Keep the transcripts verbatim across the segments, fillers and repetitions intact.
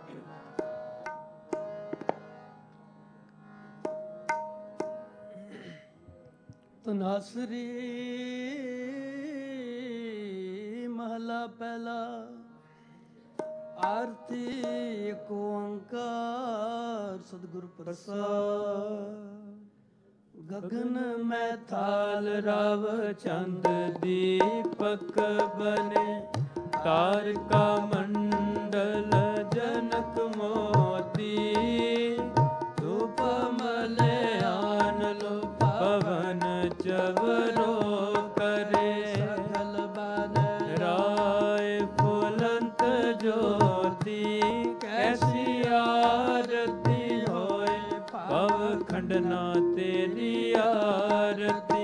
ਤਨਾਸਰੀ ਮਹਲਾ ਪਹਿਲਾ। ਆਰਤੀ ਏਕ ਓੰਕਾਰ ਸਤਿਗੁਰ ਪ੍ਰਸਾਦ। ਗਗਨ ਮੈਂ ਥਾਲ ਰਵ ਚੰਦ ਦੀਪਕ ਬਨੇ, ਤਾਰਿਕਾ ਮੰਡਲ ਜਨਕ ਮੋਤੀ। ਧੂਪ ਮਲਿਆਨ ਲੋ ਪਵਨ ਚਵਰੋ ਕਰੇ, ਸਗਲ ਬਨ ਰਾਏ ਫੁਲੰਤ ਜੋਤੀ। ਕੈਸੀ ਆਰਤੀ ਹੋਏ ਭਵ ਖੰਡਨਾ ਤੇਰੀ ਆਰਤੀ।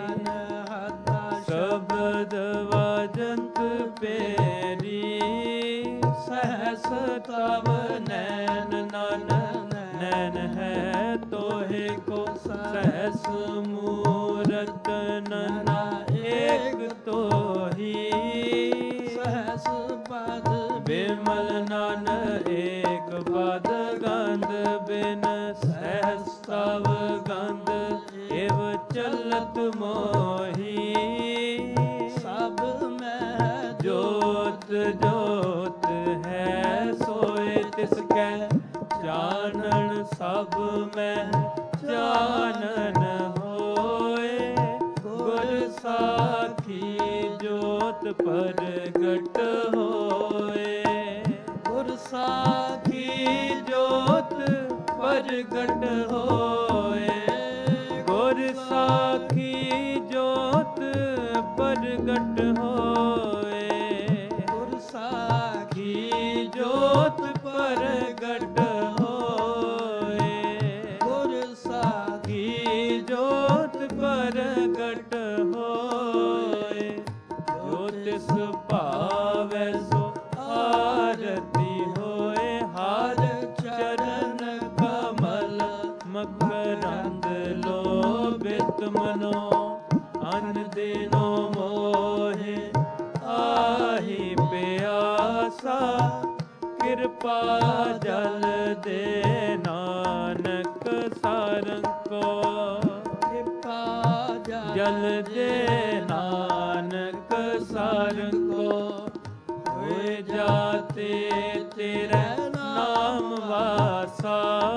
ਸ਼ਬਦ ਵਾਜੰਤ ਪੇਰੀ, ਸਹਸ ਤਵ ਨੈਨ ਨਨ ਨੈਨ ਹੈ ਤੋਹੇ ਕੋ। ਸਹਸ ਮੂਰਤ ਨਨਾ ਏਕ ਤੋਹੀ, ਸਹਸ ਪਦ ਬਿਮਲ ਨਨ ਏਕ ਪਦ। ਗੰਧ ਬਿਨ ਸਹਸ ਤਵ ਗੰਧ, ਏਵ ਚਲਤ ਮੋਹੀ। ਸਭ ਮੈਂ ਜੋਤ ਜੋਤ ਹੈ, ਸੋਏ ਤਿਸ ਕੈ ਜਾਣਨ। ਸਭ ਮੈਂ ਜਾਣਨ ਹੋਏ, ਗੁਰ ਸਾਖੀ ਜੋਤ ਪ੍ਰਗਟ ਹੋਏ। ਗੁਰ ਸਾਖੀ ਜੋਤ ਪ੍ਰਗਟ ਹੋਏ, ਗੁਰ ਸਾਖੀ ਜੋਤ ਪ੍ਰਗਟ ਹੋਏ। ਗੁਰ ਸਾਖੀ ਜੋਤ ਪ੍ਰਗਟ ਹੋਏ, ਗੁਰ ਸਾਖੀ ਜੋਤ ਪ੍ਰਗਟ ਹੋਏ। ਜੋ ਤਿਸ ਭਾਵੈ ਸੋ ਆਰਤੀ ਹੋਏ, ਹਰ ਚਰਨ ਕਮਲ ਮਕਰੰਦ ਲੋਭਿਤ ਮਨੋ। ਅਨ ਦਿਨੋ ਮੋਹਿ ਆਹੀ ਪਿਆਸਾ, ਕਿਰਪਾ ਜਲ ਦੇ ਨਾਨਕ ਸਾਰੰਗ ਕੋ। ਕਿਰਪਾ ਜਲ ਦੇ ਨਾਨਕ ਸਾਰੰਗ ਕੋ। ਹੋਏ ਜਾਤੇ ਤੇਰੇ ਨਾਮ ਵਾਸਾ,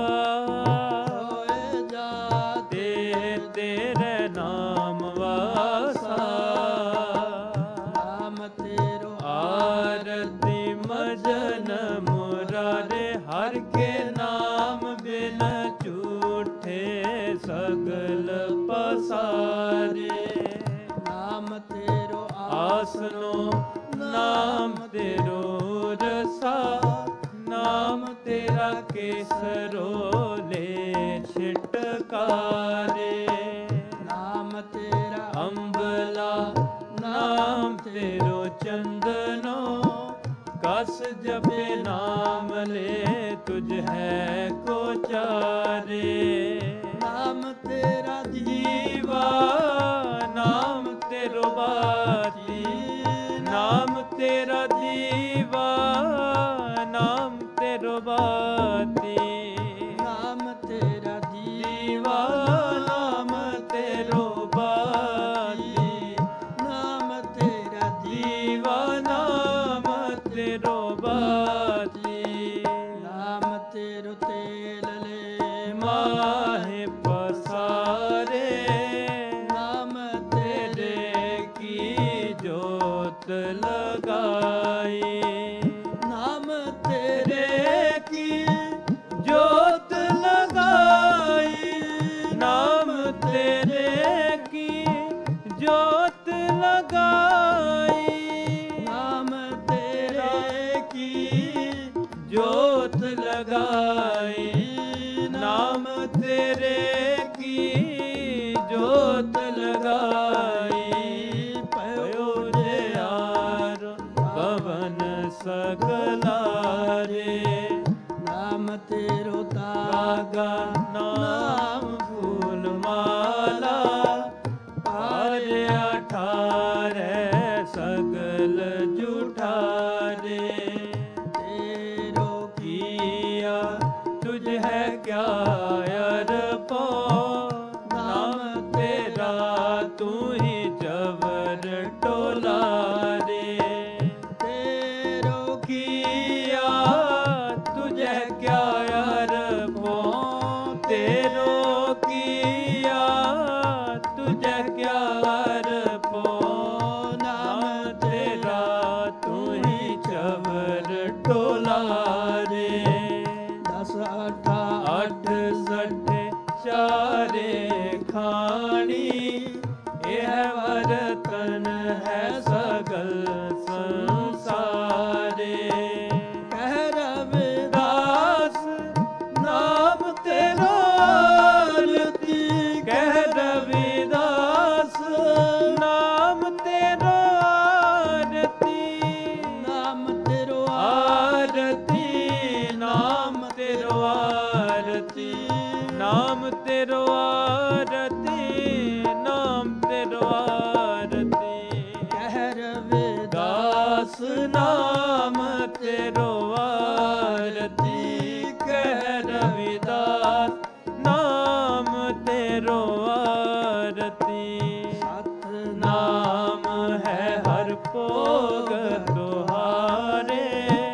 ਹੋਏ ਜਾਤੇ ਤੇਰੇ ਨਾਮ ਵਾਸਾ। ਨਾਮ ਤੇਰੋ ਆਰਤੀ ਮਜਨ ਮੁਰਾਰੇ, ਹਰ ਕੇ ਨਾਮ ਬਿਨ ਝੂਠੇ ਸਗਲ ਪਸਾਰੇ। ਨਾਮ ਤੇਰੋ ਆਸਨੋ, ਨਾਮ ਤੇਰੋ ਰਸਾ। ਨਾਮ ਤੇਰਾ ਕੇਸਰੋ ਲੈ ਛਿਟਕਾਰੇ। ਨਾਮ ਤੇਰਾ ਅੰਬਲਾ, ਨਾਮ ਤੇਰੋ ਚੰਦਨੋ। ਕਸ ਜਪੇ ਨਾਮ ਲੈ ਤੁਝ ਹੈ ਕੋ ਚਾਰੇ। ਨਾਮ ਤੇਰਾ ਦੀਵਾ, ਨਾਮ ਤੇਰੋ ਬਾਤੀ। ਨਾਮ ਤੇਰਾ ਦੀਵਾ, ਨਾਮ ਤੇਰੋ ਬਾਤੀ। ਨਾਮ ਤੇਰਾ ਦੀਵਾ, ਨਾਮ ਤੇਰੋ ਬਾਤੀ। ਨਾਮ ਤੇਰਾ ਦੀਵਾ, ਨਾਮ ਤੇਰੋ ਬਾਤੀ। ਨਾਮ ਤੇਰੋ ਤੇਲ ਲੈ ਮਾਹੇ ਪਸਾਰੇ। ਨਾਮ ਤੇਰੇ ਕੀ ਜੋਤ ਲਗਾਈ। ਨਾਮ ਤੇਰੇ ਕੀ ਜੋਤ ਲਗਾਈ। ਨਾਮ ਤੇਰੇ ਕੀ ਜੋਤ ਲਗਾਈ। ਨਾਮ ਤੇਰੇ ਕੀ ਜੋਤ ਲਗਾਈ। ਨਾਮ ਤੇਰੇ ਕੀ ਜੋਤ ਲਗਾਈ। ਪਇਓ ਜਿਆਰ ਪਵਨ ਸਗਲਾਰੇ। ਨਾਮ ਤੇਰੋ ਤਾਗਾ, ਨਾਮ ਫੂਲ ਮਾਲਾ। ਪਾਰਿਆ ਠਾਰੈ ਸਗਲ ਜੁਠਾਰੇ। ਤੇਰੋ ਕੀ ਦੁਲਾਰੇ। ਦਸ ਅਠਾ ਅੱਠ ਸੱਠੇ ਚਾਰੇ ਖਾਣੀ, ਇਹ ਵਰਤਨ ਹੈ ਸਗਲ ਸੰਸਾਰੇ। ਕਹਿ ਰਵਿਦਾਸ ਨਾਮ ਤੇਰਾ ਆਰਤੀ, ਕਹਿ ਰਵਿਦਾਸ ਨਾਮ ਤੇਰਾ ਆਰਤੀ, ਨਾਮ ਤੇਰਾ ਆਰਤੀ, ਨਾਮ ਤੇਰਾ ਆਰਤੀ, ਨਾਮ ਤੇਰਾ ਆਰਤੀ, ਨਾਮ ਤੇਰਾ ਆਰਤੀ। ਕਹਿ ਰਵਿਦਾਸ ਨਾਮ ਤੇਰਾ ਆਰਤੀ, ਕਹਿ ਰਵਿਦਾਸ ਨਾਮ ਤੇਰਾ ਆਰਤੀ। ਸਤਿਨਾਮ ਹੈ ਹਰ ਭੋਗ ਤੁਹਾਰੇ,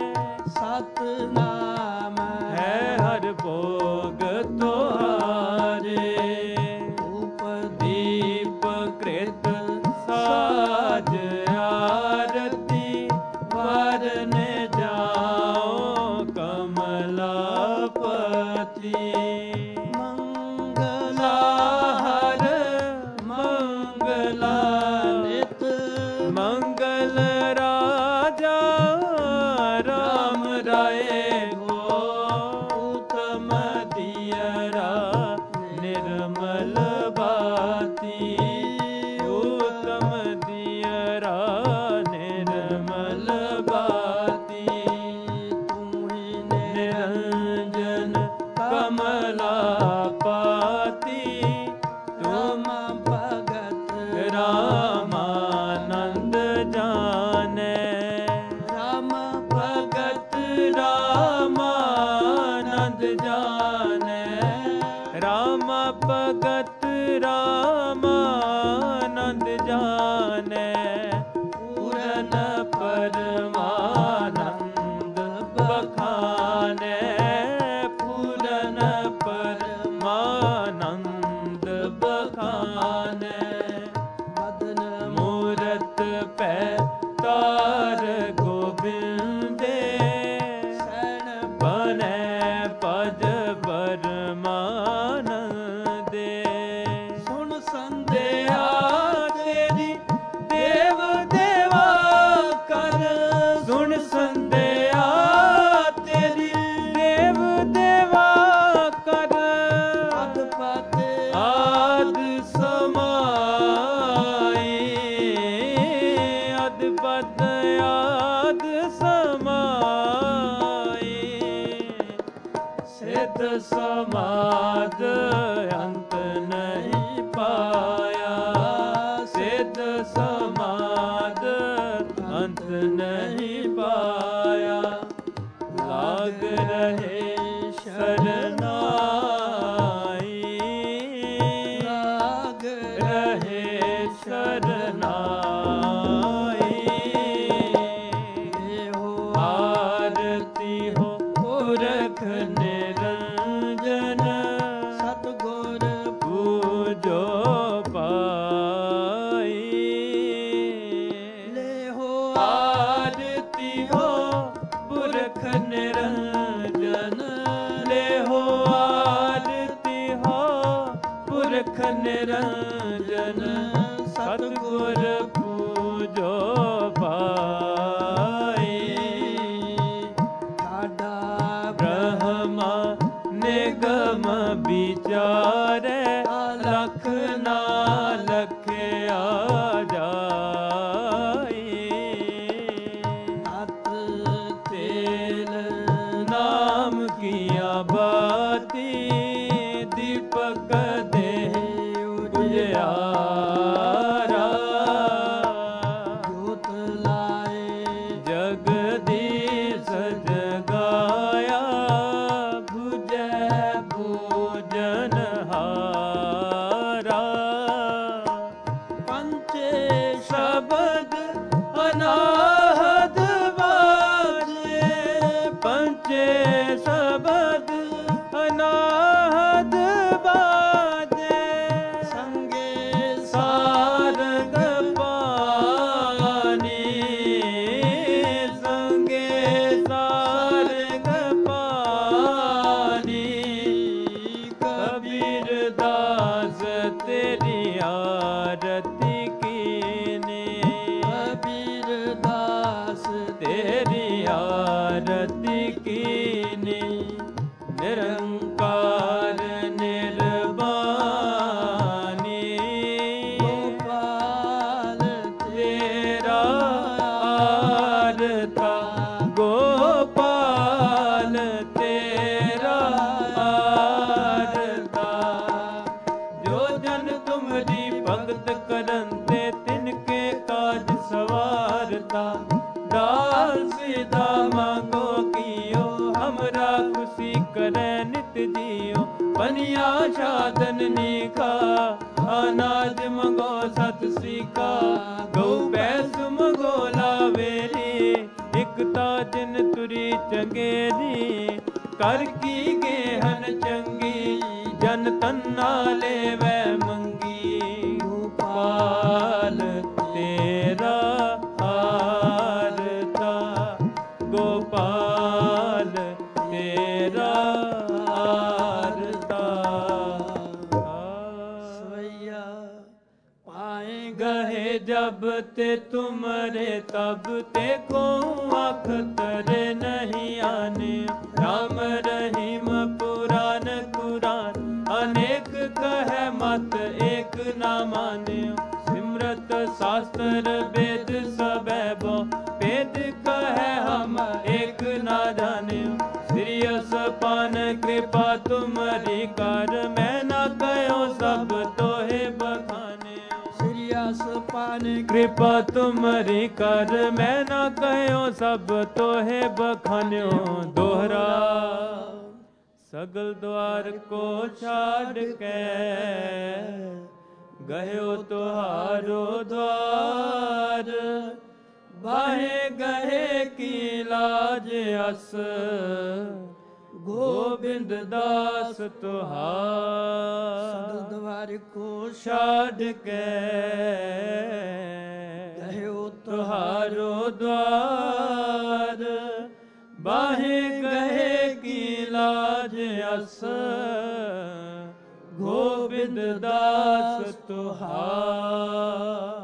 ਸਤਿਨਾਮ ਹੈ ਹਰ ਭੋਗ ਤੁਹਾਰੇ। ਉਪਦੀਪ ਕ੍ਰਿਤ ਸਾਜ ਆਰਤੀ, ਵਰਨ ਜਾਓ ਕਮਲਾਪਤੀ। ਮੰਗਲਾ ਹਰ ਮੰਗਲਾ ਨਿਤ, ਮੰਗਲ ਰਾਜਾ ਰਾਮ ਰਾਏ ਕੋ। ਉਤਮ ਦੀਅਰਾ ਨਿਰਮਲ ਬਾਤੀ, ਉਤਮ ਦੀਅਰਾ ਨਿਰਮਲ ਬਾਤੀ। ਤੂੰ ਹੀ ਨਿਰੰਜਨ ਕਮਲਾਪਤੀ, ਤੁਮ ਭਗਤ ਰਾਮਾਨੰਦ ਜਾਣੈ। ਰਾਮ ਭਗਤ ਰਾਮਾਨੰਦ ਜਾਣੈ, ਰਾਮ ਭਗਤ ਰਾਮਾਨੰਦ ਜਾਣੈ। ਪੂਰਨ ਪਰਮਾਨੰਦ ਬਖਾਨੈ, ਪੂਰਨ ਪਰਮਾਨੰਦ ਬਖਾਨੈ। ਬਦਨ ਮੂਰਤ ਪੈ ਤਾਰ ਗੋਬਿੰਦੇ, ਸੈਣ ਬਣੈ ਪਜ ਪਰਮਾਨੰਦੇ। ਸੁਣ ਸੰਧਿਆ ਤੇਰੀ ਦੇਵ ਦੇਵਾ ਕਰ, ਸੁਣ ਸੰਧਿਆ ਤੇਰੀ ਦੇਵ ਦੇਵਾ ਕਰ। ਅਦ ਪਦ ਆਦ ਸਮਾਈ, ਅਦ ਪਦ ਆਦ ਸਮਾਈ। ਸਿੱਧ ਸਮਾਦ ਅੰਤ ਨਹੀਂ ਪਾਇਆ, ਸਿੱਧ ਸਮਾਦ ਅੰਤ ਨਹੀਂ ਪਾਇਆ। ਲਾਗ ਰਹੇ ਸ਼ਰਨਾਈ, ਲਾਗ ਰਹੇ ਸ਼ਰਨਾਈ। ਇਹੋ ਆਰਤੀ ਹੋ ਪੁਰਖ ਨਿਰੰਜਨ, ਸਤਿਗੁਰ ਪੂਜੋ ਪਾਈ। ਲੇਹੋ ਆਰਤੀ ਹੋ ਪੁਰਖ ਨਿਰੰਜਨ, ਲੇਹੋ ਆਰਤੀ ਹੋ ਪੁਰਖ ਨਿਰੰਜਨ। ਸਤਿਗੁਰ ਪੂਜੋ ਪਾਈ। ਸਾਡਾ ਬ੍ਰਹਮਾ ਨਿਗਮ ਵਿਚਾਰੈ, ਲਖ ਨਾ ਲਖਿਆ ਜਾਈ। ਅਤ ਤੇਲ ਨਾਮ ਕੀਆ ਬਾਤੀ, ਦੀਪਕ ਦੇ ਉਜਿਆਰਾ। ਜੋਤ ਲਾਏ ਜਗਦੀਸ਼ ਜਗਾਇਆ, ਬੁਝੈ ਬੂਝਨ ਹਾਰਾ। ਪੰਚੇ ਸ਼ਬਦ ਅਨਾਹਦ ਬਾਜੇ, ਪੰਚੇ ਸ਼ਬਦ ਅਨਾਹਦ ਬਾਜੇ। ਸੰਗੇ ਸਾਰਗ ਪਾਨੀ, ਸੰਗੇ ਸਾਰਗ कीनी निरंकार निर्वाणी गोपाल तेरा आरता गोपाल तेरा आरता जो जन तुमरी भगत करन ते तिनके काज सवारता दाल सीधा मांगो कियो हमरा खुशी करे नित जियो बनिया साधन निका अनाज मंगो सत सीका गौ भैंस मंगो लावेरी इकता जिन तुरी चंगेरी कर की गेहन चंगी जन तन्ना लेवै मंगी गोपाल तेरा आरता गोपाल तेरा आरता सवैया पाए गहे जब ते तुमरे तब ते को अखतर नहीं आने राम रहीम पुराण कुरान अनेक कहे मत एक ना माने सिमरत शास्त्र वेद सब बो वेद कहे हम एक ना जाने श्रीयस पान कृपा तुम्हारी कर मैं ना कहो सब तोहे बखाने श्रीयस पान कृपा तुम्हारी कर मैं ना कहो सब तोहे बखान्यो दोहरा सगल द्वार को छाड़ के गयो तुहारो द्वार बाहे गहे की लाज अस गोविंद दास तुहार द्वार को छाड़ के गयो तुहारो द्वार बाहे गहे की लाज अस गोविंद दास तुहार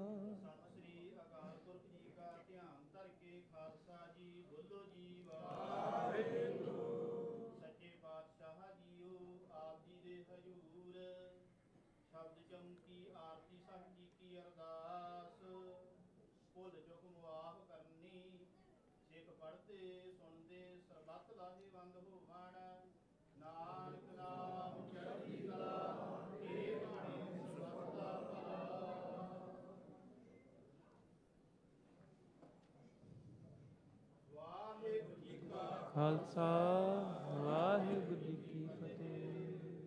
ਖਾਲਸਾ ਵਾਹਿਗੁਰੂ ਜੀ ਕੀ ਫਤਿਹ।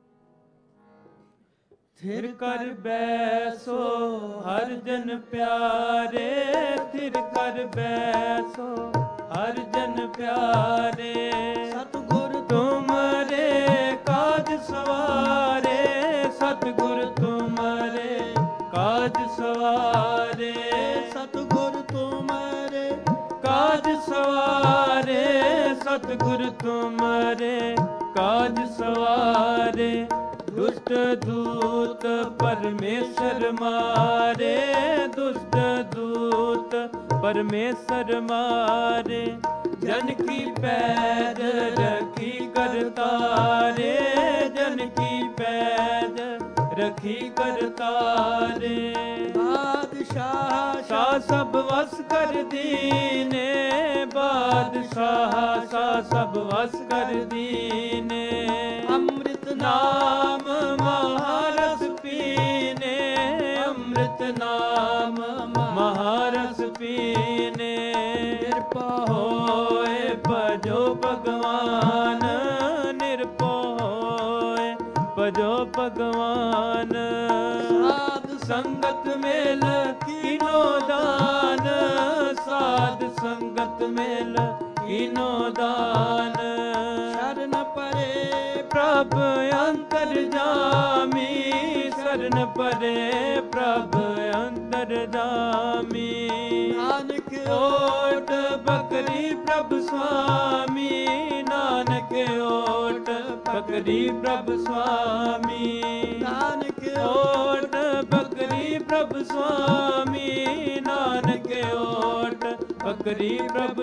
ਥਿਰ ਕਰ ਬੈਸੋ ਹਰ ਜਨ ਪਿਆਰੇ ਥਿਰ ਕਰ ਬੈਸੋ ਹਰ ਜਨ ਪਿਆਰੇ ਸਤਿਗੁਰ ਤੁਮਰੇ ਕਾਜ ਸਵਾਰੇ ਸਤਿਗੁਰ ਤੁਮਰੇ ਕਾਜ ਸਵਾਰੇ ਸਤਿਗੁਰ ਤੁਮਰੇ ਕਾਜ ਸਵਾਰੇ सतगुर तुमरे काज सवारे दुष्ट दूत परमेश्वर मारे दुष्ट दूत परमेश्वर मारे जन की पैद रखी करतारे जन की पैद रखी करतारे बादशाह शाह सब वस कर दीने बादशाह शाह सब वस कर दीने अमृत नाम महारस पीने अमृत नाम महारस पीने निरपा होए भजो भगवान निरपा होए भजो भगवान साध संगत मेल कीनो दान साध संगत मेल कीनो दान शरण परे प्रभ अंतर जामी शरण परे प्रभ अंतर जामी नानक ओट बकरी प्रभ स्वामी नानक ओट बकरी प्रभ स्वामी नानक ओट बकरी प्रभ स्वामी नानक ओट ਕਰੀ ਪ੍ਰਭ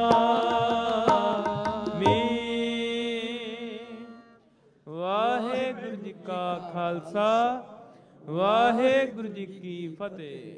ਸੁਆਮੀ। ਵਾਹਿਗੁਰੂ ਜੀ ਕਾ ਖਾਲਸਾ, ਵਾਹਿਗੁਰੂ ਜੀ ਕੀ ਫਤਿਹ।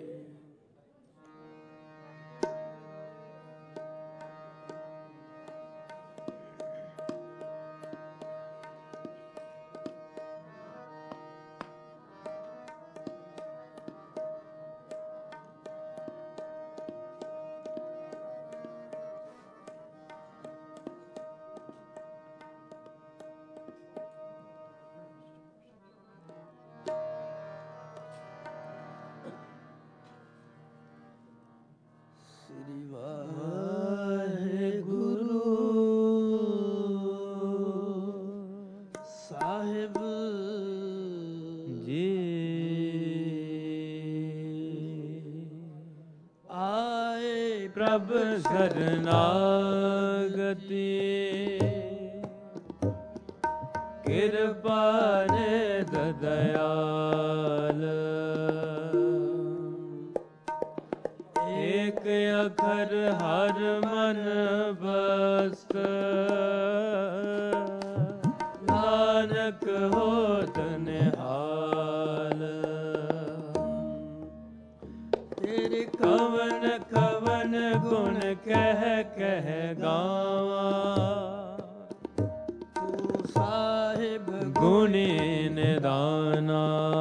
ਪ੍ਰਭ ਸਰਨਾਗਤੀ ਕਿਰਪਾ ਨਿਧ ਦਇਆਲ। ਏਕ ਅਖਰ ਹਰ ਮਨ ਬਸਤ ਨਾਨਕ ਹੋਤ ਨਿਹਾਲ। ਤੇਰੇ ਕਵਨ ਕਵਨ ਗੁਣ ਕਹਿ ਕਹਿ ਗਾਵਾਂ, ਤੂੰ ਸਾਹਿਬ ਗੁਣੀ ਨਿਦਾਨਾ।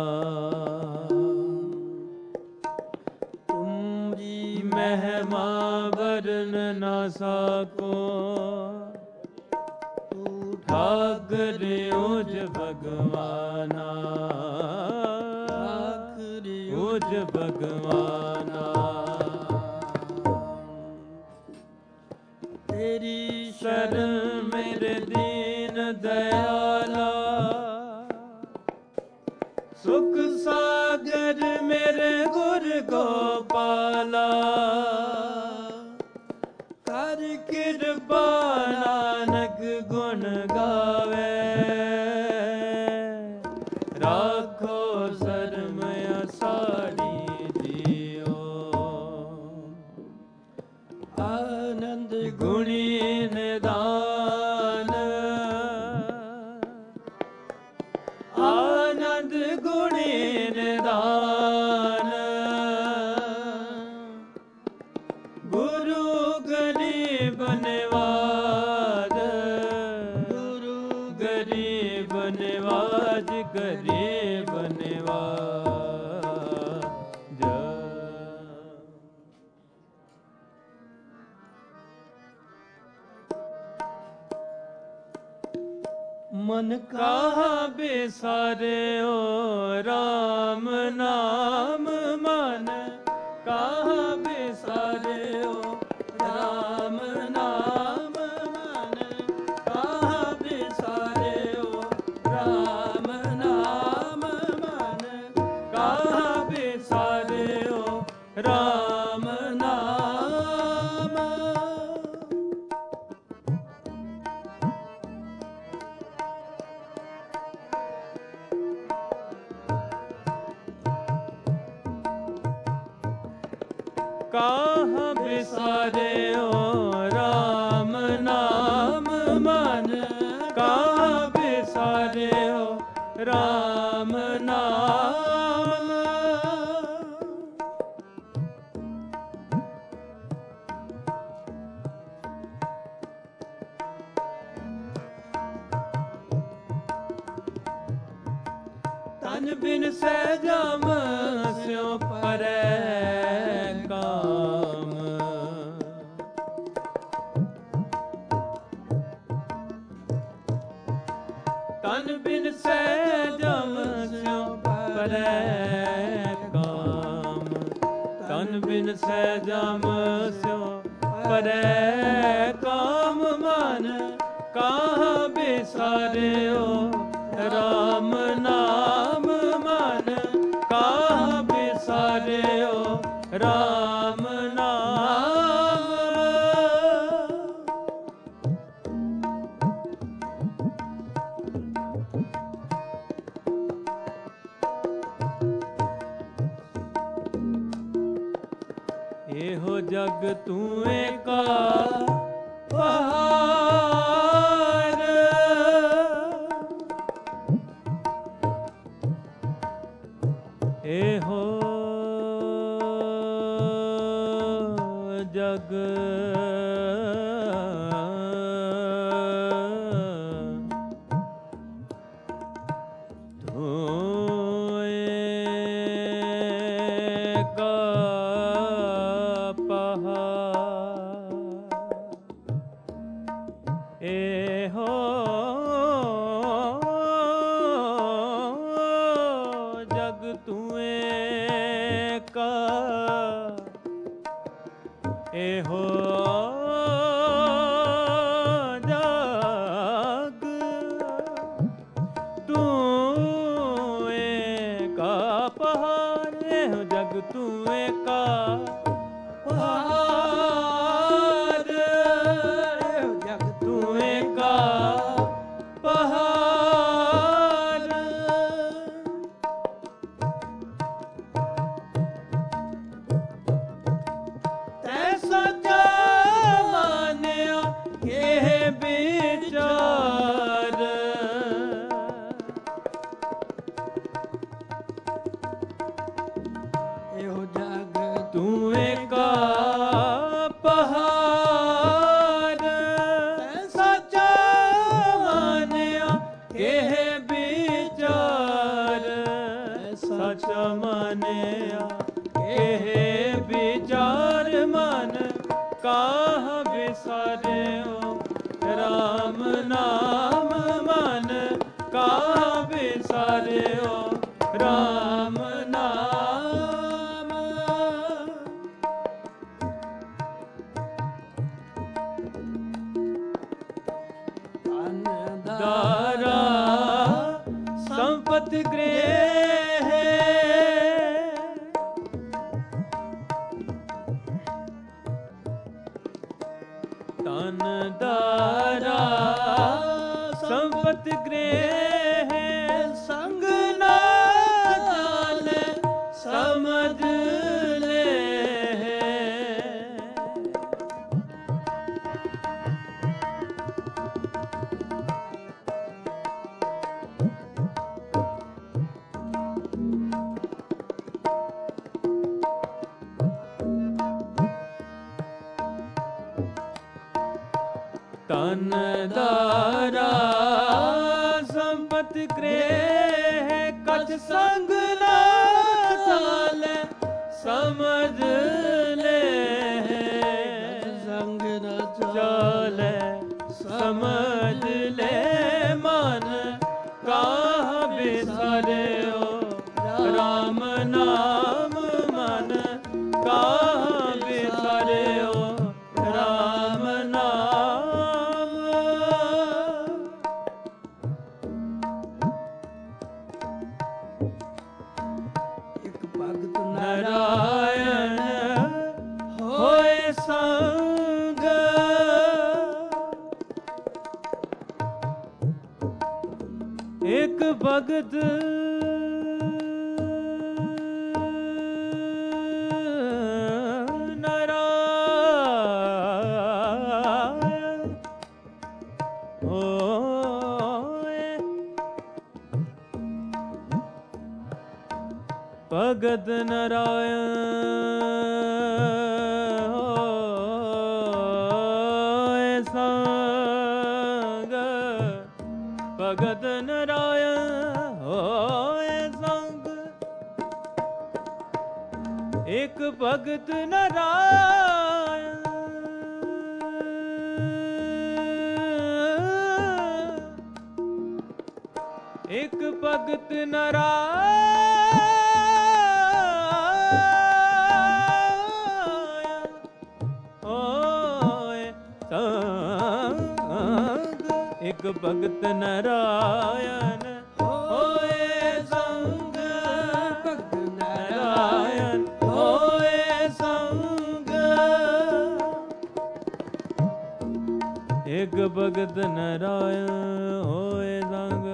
ਤੁਮਰੀ ਮਹਿਮਾ ਵਰਨ ਨਾ ਸਕੋ, ਤੂੰ ਠਾਕੁਰ ਉਜ ਭਗਵਾਨਾ। ਉਜ ਭਗਵਾਨਾ ਤੇਰੀ ਸ਼ਰਨ ਮੇਰੇ ਦੀਨ ਦਇਆਲਾ। ਸੁਖ ਸਾਗਰ ਮੇਰੇ ਗੁਰ ਗੋਪਾਲਾ। ਕਰ ਕਿਰਪਾ ਨਾਨਕ ਗੁਣ ਗਾਵੇ, ਰਾਖੋ ਸਰਮ ਅਸਾੜੀ ਜੀਓ। ਆਨੰਦ ਗੁਣੀ ਨਿਦਾਨ, ਆਨੰਦ ਗੁਣੀ ਨਿਦਾਨ। ਗੁਰੂ ਗਰੀਬ ਨਿਵਾਜ, ਗੁਰੂ ਗਰੀਬ ਨਿਵਾਜ, ਗਰੀਬ ਨਿਵਾਜ। ਮਨ ਕਾਹਾ ਬਿਸਾਰਿਓ ਰਾਮ ਨਾਮ, ਮਨ ਕਾਹਾ ਬਿਸਾਰਿਓ ਰਾਮ ਨਾਮ। ਮਨ ਕਾਹਾ ਬਿਸਾਰਿਓ ਰਾਮ ਨਾਮ, ਮਨ ਕਾਹਾ ਬਿਸਾਰਿਓ ਰਾਮ ਨਾਮ। ਕਾਹਾਂ ਬਿਸਾਰਿਓ ਰਾਮ ਨਾਮ, ਮਨ ਕਾਹਾਂ ਬਿਸਾਰਿਓ ਰਾਮ ਨਾਮ। ਤਨ ਬਿਨ ਸਹਿਜਾਮ ਸਿਉ ਪਰੈ ਕਾਮ। ਤਨ ਬਿਨ ਸਹਿਜਾਮ ਸਿਉ ਪਰੈ ਕਾਮ। ਤਨ ਬਿਨ ਸਹਿਜਾਮ ਸਿਉ ਪਰੈ ਕਾਮ। ਮਨ ਕਾਹਾਂ ਬਿਸਾਰਿਓ ਰਾਮ ਨਾਮ, ਮਨ ਕਾਹਾਂ ਬਿਸਾਰਿਓ ਰਾਮ ਨਾਮ। ਇਹੋ जग तू एका पहाड़, एहो जग तू एका पहाड़, एहो जग तू एका, एहो जग तू एका पहाड़, एहो जग तू एका पहाड़, एहो जग तू एका पहाड़, तैसा मानिया के विचार, एहो जग तू एका पहाड़, सच्चा मानिया के विचार, सच्चा मानिया के विचार, मन काह बिसारियो राम नाम, मन काह बिसारियो राम नाम। दारा संपत गृह, तन दारा संपत गृह, संग ना चाले समझ ले, तन दारा संपत गृह, कछ संग ना चाले समझ ले, संग ना चाले समझ ले, मन काह बिसारियो राम नाम, मन काह बिसारियो राम नाम। एक भगत नारायण होए संग, एक भगत नारायण होए, भगत नारायण होए संग, भगत नारायण होए संग, एक भगत नारायण, एक भगत नारायण होए संग, एक भगत नारायण होए संग, भगत नारायण होए संग, एक भगत नारायण होए संग,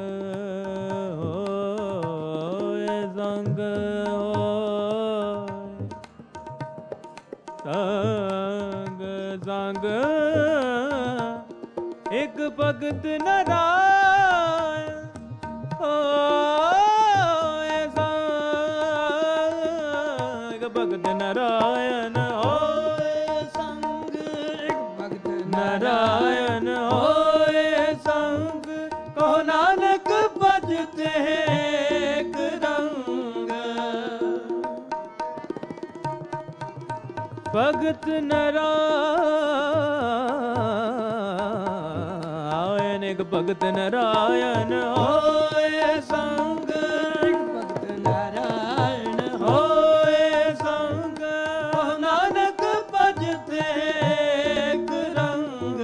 होए संग होए संग। ਇੱਕ ਭਗਤ ਨਾਰਾਇਣ ਹੋਏ ਸੰਗ, ਇੱਕ ਭਗਤ ਨਾਰਾਇਣ ਹੋਏ ਸੰਗ, ਇੱਕ ਭਗਤ ਨਾਰਾਇਣ ਹੋਏ ਸੰਗ, ਕਹੋ ਨਾਨਕ ਭਜਤੇ ਏਕ ਰੰਗ। ਭਗਤ ਨਾਰਾਇਣ, ਇੱਕ ਭਗਤ ਨਾਰਾਇਣ ਹੋਏ ਸੰਗ, ਇੱਕ ਭਗਤ ਨਾਰਾਇਣ ਹੋਏ ਸੰਗ, ਕਹੋ ਨਾਨਕ ਭਜਤੇ ਏਕ ਰੰਗ।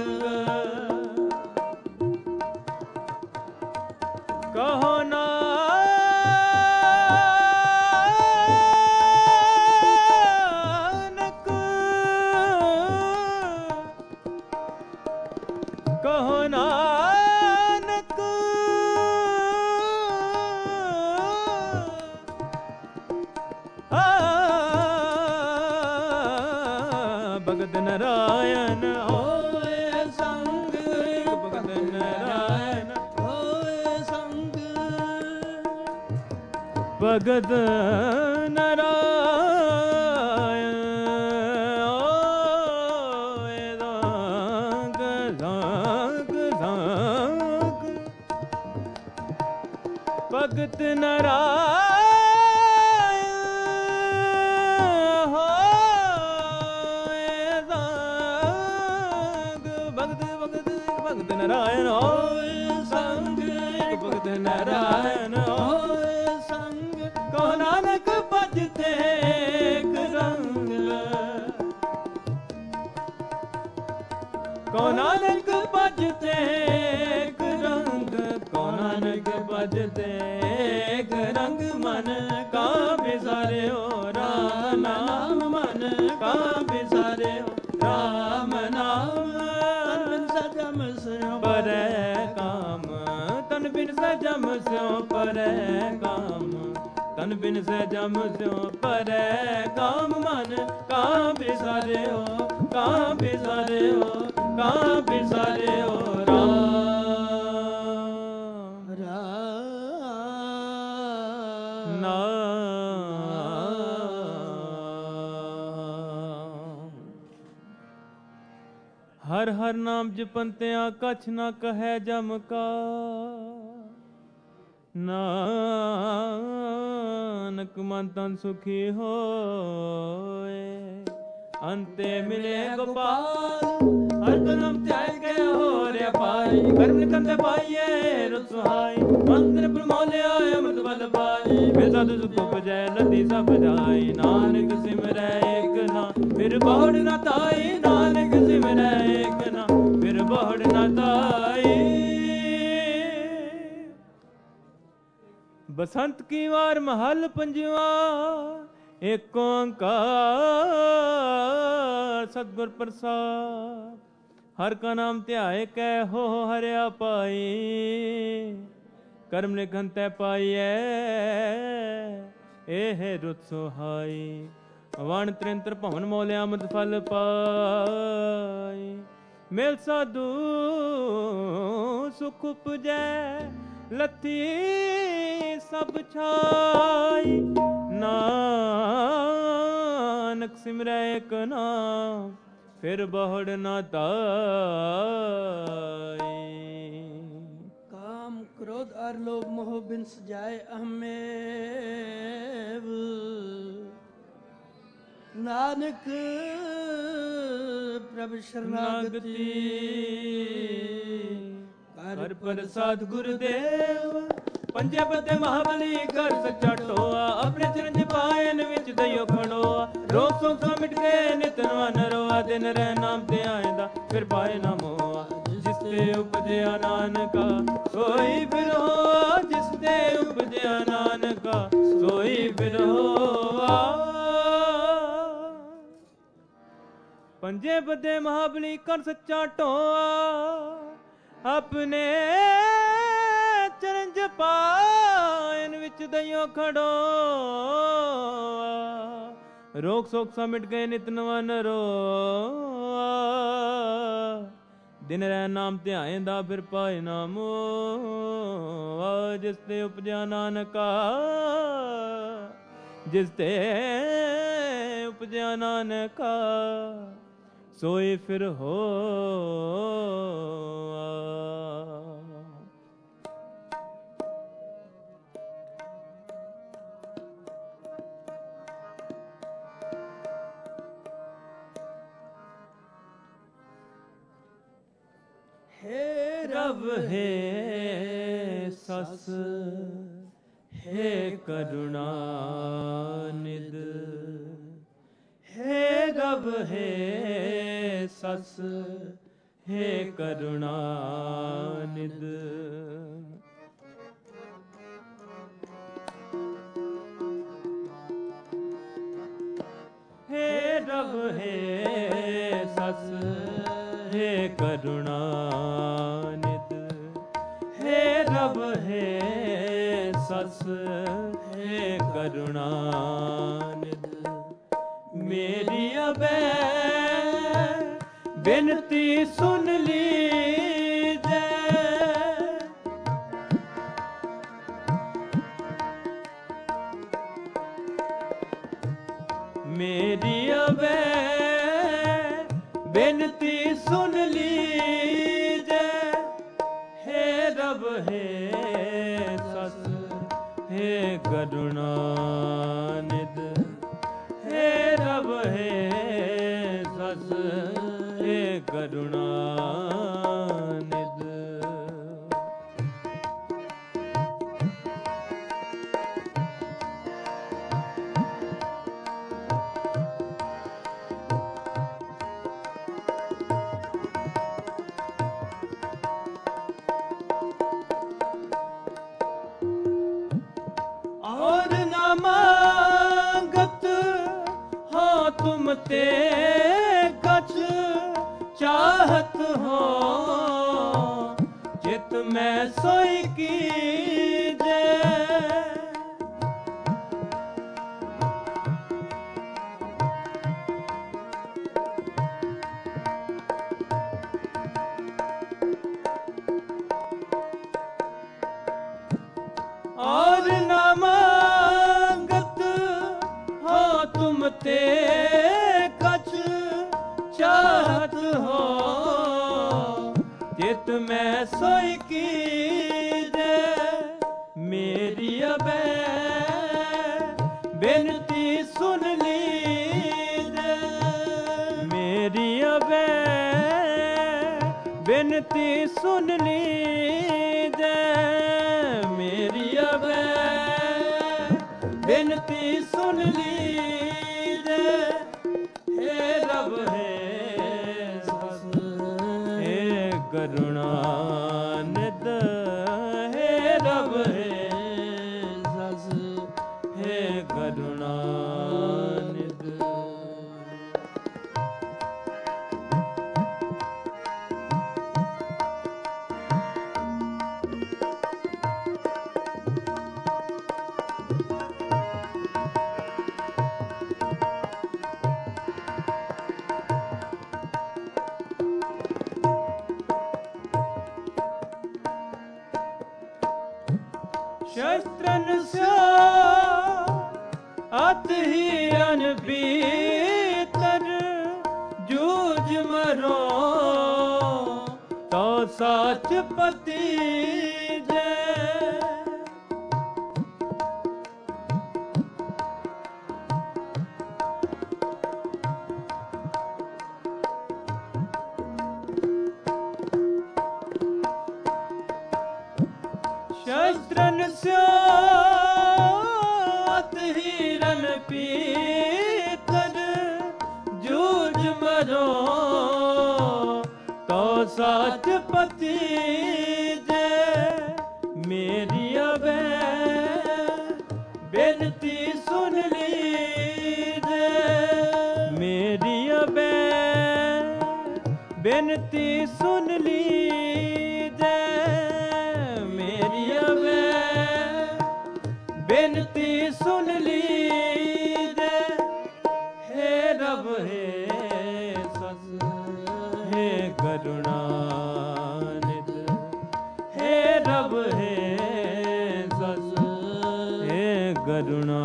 ਕਹੋ ਨਾਨਕ, ਕਹੋ ਨਾਨਕ, ਆ ਭਗਤ ਨਾਰਾਇਣ ਹੋਏ ਸੰਗ, ਭਗਤ ਨਾਰਾਇਣ ਹੋਏ ਸੰਗ, ਭਗਤ ਨਾਰਾਇਣ ਹੋਏ ਸੰਗ, ਸੰਗ ਸੰਗ, ਭਗਤ ਨਾਰਾਇਣ ਹੋਏ ਸੰਗ, ਭਗਤ ਭਗਤ ਭਗਤ ਨਾਰਾਇਣ ਹੋਏ ਸੰਗ, ਭਗਤ ਨਾਰਾਇਣ ਹੋਏ ਸੰਗ, ਕਹੋ ਨਾਨਕ ਭਜਤੇ ਏਕ ਰੰਗ। ਕਹੋ ਨਾਨਕ ਭਜਤੇ ਏਕ ਰੰਗ, ਕਹੋ ਨਾਨਕ ਭਜਤੇ ਏਕ ਰੰਗ, ਮਨ ਕਾ ਬਿਸਾਰਿਓ ਰਾਮ ਨਾਮ, ਮਨ ਕਾ ਬਿਸਾਰਿਓ ਰਾਮ ਨਾਮ। ਤਨ ਬਿਨ ਸਜਮ ਸਿਉ ਪਰੈ ਕਾਮ, ਤਨ ਬਿਨ ਸਜਮ ਸਿਉ ਪਰੈ ਕਾਮ, ਤਨ ਬਿਨ ਸਜਮ ਸਿਉ ਪਰੈ ਕਾਮ, ਮਨ ਕਾ ਬਿਸਾਰਿਓ, ਕਾ ਬਿਸਾਰਿਓ, ਕਾ ਬਿਸਾਰਿਓ ਰਾਮ ਰਾਮ ਨਾਮ। ਹਰ ਹਰ ਨਾਮ ਜਪੰਤਿਆਂ ਕਛ ਨਾ ਕਹੈ ਜਮ ਕਾ, ਨਾਨਕ ਮਨ ਤਨ ਸੁਖੀ ਹੋਏ। ਅੰਤੇ ਮਿਲੇ ਗੋਪਾਲ, ਹਰ ਜਨਮ ਧਿਆਇ ਕੇ ਹੋਰਿਆ ਪਾਈ, ਕਰਮ ਨਿਕੰਦੇ ਪਾਈਏ ਰੁਤ ਸੁਹਾਈ, ਮੰਤਰ ਪ੍ਰਮੋਲਿਆ ਅੰਮ੍ਰਿਤ ਬਲ ਪਾਈ, ਫਿਰ ਸਦ ਸੁਖ ਉਪਜੈ ਲਧੀ ਸਭ ਜਾਈ। ਨਾਨਕ ਸਿਮਰੈ ਏਕ ਨਾਮ ਫਿਰ ਬਹੁੜ ਨਾ ਤਾਈ, ਨਾਨਕ ਸਿਮਰੈ ਏਕ ਨਾਮ ਫਿਰ ਬਹੁੜ ਨਾ ਤਾਈ। बसंत की वार महल पंजवा, एक ओंकार सतगुर प्रसाद। हर का नाम ध्याय कै हो हरिया पाई, कर्म लिखन तै पाइए एह रुत सुहाई। वण त्रिंतर भवन मोलिया मद फल पाई, मेल साधु सुख उपजै लथी सब छाई। नानक सिमरै एक नाम फिर बहुड़ ना ताई। काम क्रोध और लोभ मोह बिन सजाए अहमेव, नानक प्रभु शरणागति कर प्रसाद गुरुदेव। पंजे पते महाबली कर सच्चा टोआ, अपने चिरंज पायन विच दइयो खड़ोआ। रोग सोग सा मिट गए नित नवा नरोआ, दिन रह नाम ते आएंदा फिर पाए ना मोआ। जिसते उपजया नानका सोई फिर होआ, जिसते उपजया नानका सोई फिर होआ। पंजे पते महाबली कर सच्चा टोआ, अपने चरण पायन विच दइयो खड़ोआ। रोग सोग सा मिट गए नित नवा नरोआ, ਦਿਨ ਰਹਿ ਨਾਮ ਧਿਆਏਂਦਾ ਫਿਰ ਪਾਏ ਨਾਮੋ। ਜਿਸ ਤੇ ਉਪਜਿਆ ਨਾਨਕਾ, ਜਿਸ ਤੇ ਉਪਜਿਆ ਨਾਨਕਾ, ਸੋਈ ਫਿਰ ਹੋਆ। हे रब हे सस हे करुणा निध। हे रब हे सस हे करुणा निध। हे रब हे सस हे करुणा निध। हे रब हे सस हे करुणा निध। मेरी अबे बिनती सुन लीजे। मेरी अबे बिनती सुन लीजे। हे रब हे सस हे करुणा निध। हे रब हे सस हे करुणा निध। और न मांगत हो तुम ते कछ चाहत हो। चित में सोई कीजे। और न मांगत हो तुम ते कछ चाहत हो। चित में सोई कीजे। मेरी अबे बिनती सुन लीजे। मेरी अबे बिनती सुन लीजे। मेरी अबे बिनती सुन लीजे। हे रब हे सस हे करुणा निध। हे रब हे सस हे करुणा निध। शस्त्रन स्यो अतहीरन भीतर जूझ मरो। तो साच पति जे। शस्त्रन स्यो अतहीरन भीतर जूझ मरो। तो साच पति जे। मेरी अबे बिनती सुन लीजे। मेरी अबे बिनती सुन लीजे। मेरी अबे बिनती सुन लीजे। हे रब हे सस हे करुणा रब है सस हे करुणा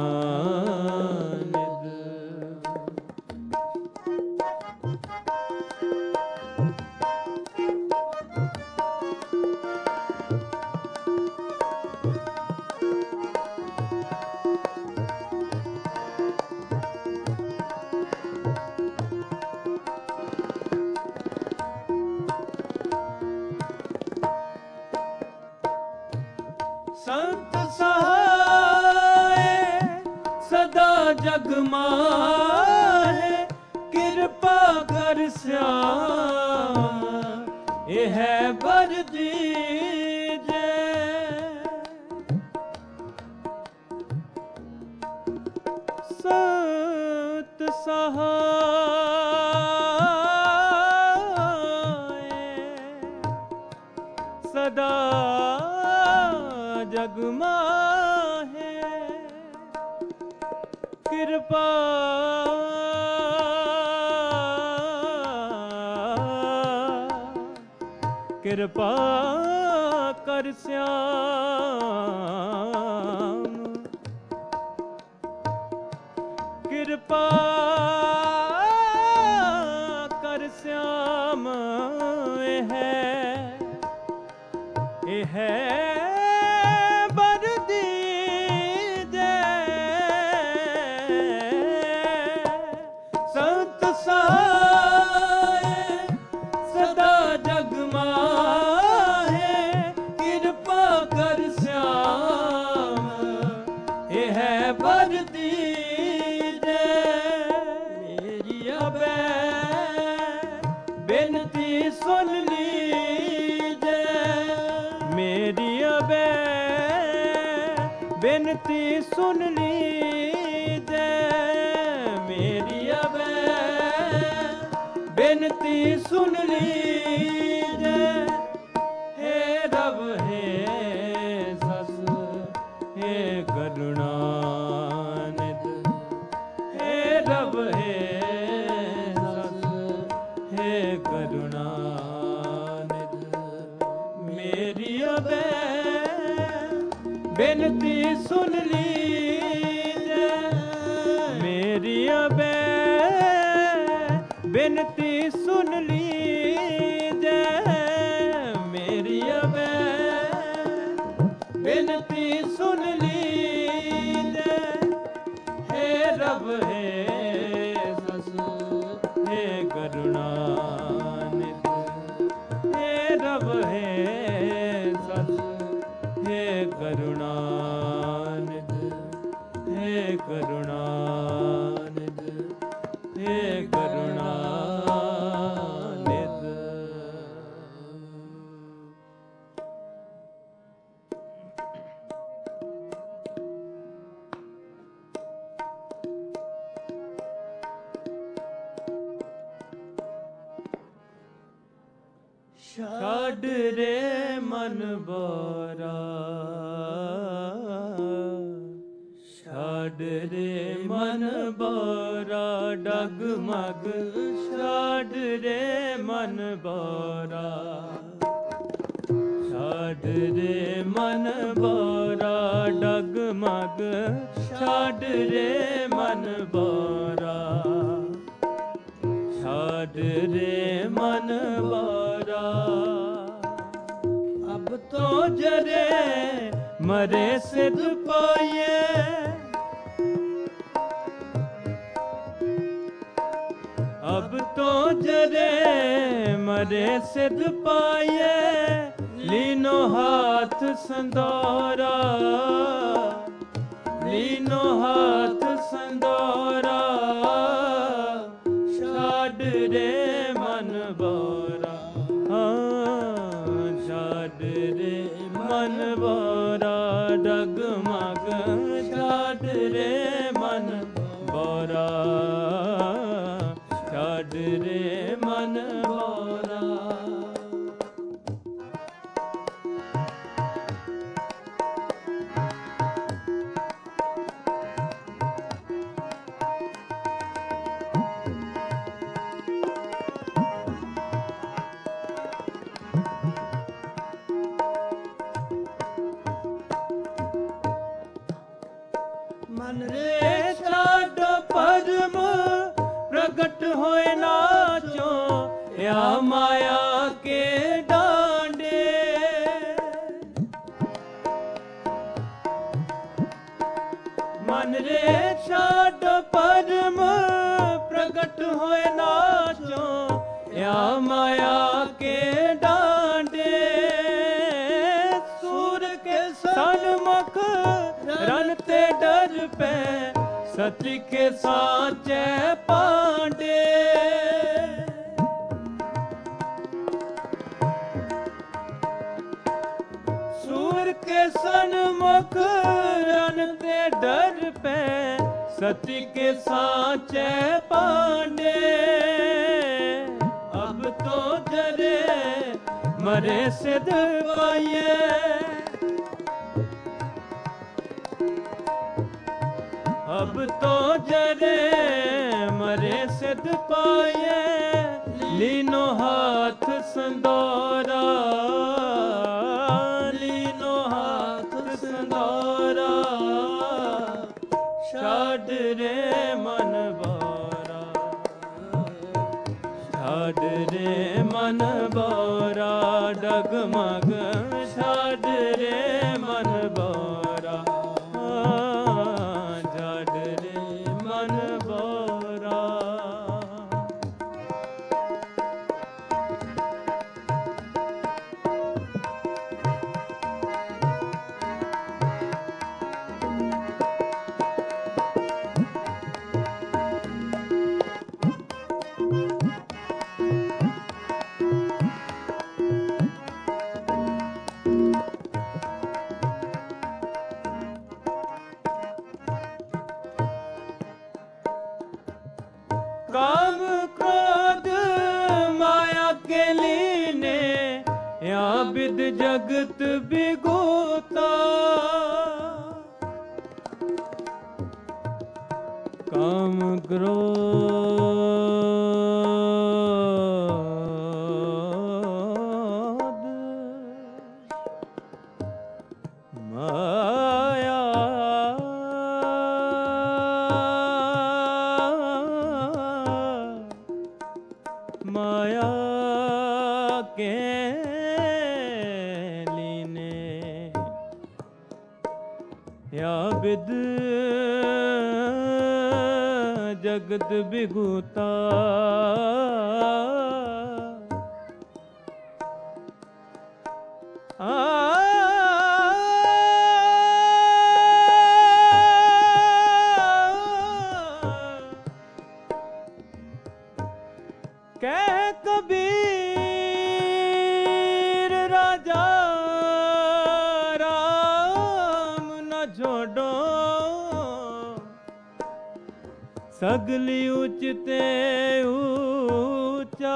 संत सहाय सदा जग माहे कृपा कर श्याम यह बर दीजे संत सहाय सदा जग माहे कृपा कृपा कर श्याम कृपा कर श्याम है है सुन लीजे मेरी अबे बेनती सुन लीजे मेरी अबे बेनती सुन लीजे हे रब हे सस हे करुणानिध हे रब हे सस हे करुणा मेरी अबे बेनती सुन लीजे मेरी अबे बेनती सुन लीजे मेरी अबे बेनती सुन लीजे हे रब हे सस हे करुणानिध हे रब हे सस हे करुणानिध हे करुणानिध हे करुणानिध ਛੱਡ ਰੇ ਮਨ ਬੋਰਾ ਛੱਡ ਰੇ ਮਨ ਬੋਰਾ ਡਗਮਗ ਛੱਡ ਰੇ ਮਨ ਬੋਰਾ ਛੱਡ ਰੇ ਮਨ ਬੋਰਾ ਡਗਮਗ ਛੱਡ ਰੇ ਮਨ ਬੋਰਾ ਛੱਡ ਰੇ ਮਨ ਬੋਰਾ अब तो जरे मरे सिद्ध पाइए अब तो जरे मरे सिद्ध पाइए लीनो हाथ संदोरा लीनो हाथ संदोरा छाड़ रे मन बोरा छाड़ रे मन बोरा डगमग छाड़ रे मन बोरा छाड़ रे मन बोरा ਮਨ ਰੇ ਛੱਡ ਪਰਮ ਪ੍ਰਗਟ ਹੋਏ ਨਾਚੋ या माया के डांडे मन रे छाड़ परम प्रगट होए नाचो या माया के डांडे सूर के सन्मुख रन ते डर पे सती के साचे पांडे के सन्मुख रन ते डर पे सती के साचे पांडे अब तो जरे मरे सिद्ध पाइए अब तो जरे मरे सिद्ध पाइए लीनो हाथ संदोरा ਛਾੜ ਰੇ ਮਨ ਬੋਰਾ ਛਾੜ ਰੇ ਮਨ ਬੋਰਾ ਡਗਮਗ ਛਾੜ ਰੇ ਮਨ ਬੋਰਾ ਛਾੜ ਰੇ ਮਨ ਬੋਰਾ काम क्रोध माया के लीने या विद जगत बिगोता काम क्रोध माया माया के लीने या विद जगत बिगुता आ कह कबीर राजा राम न छोड़ो सगली उचते ऊंचा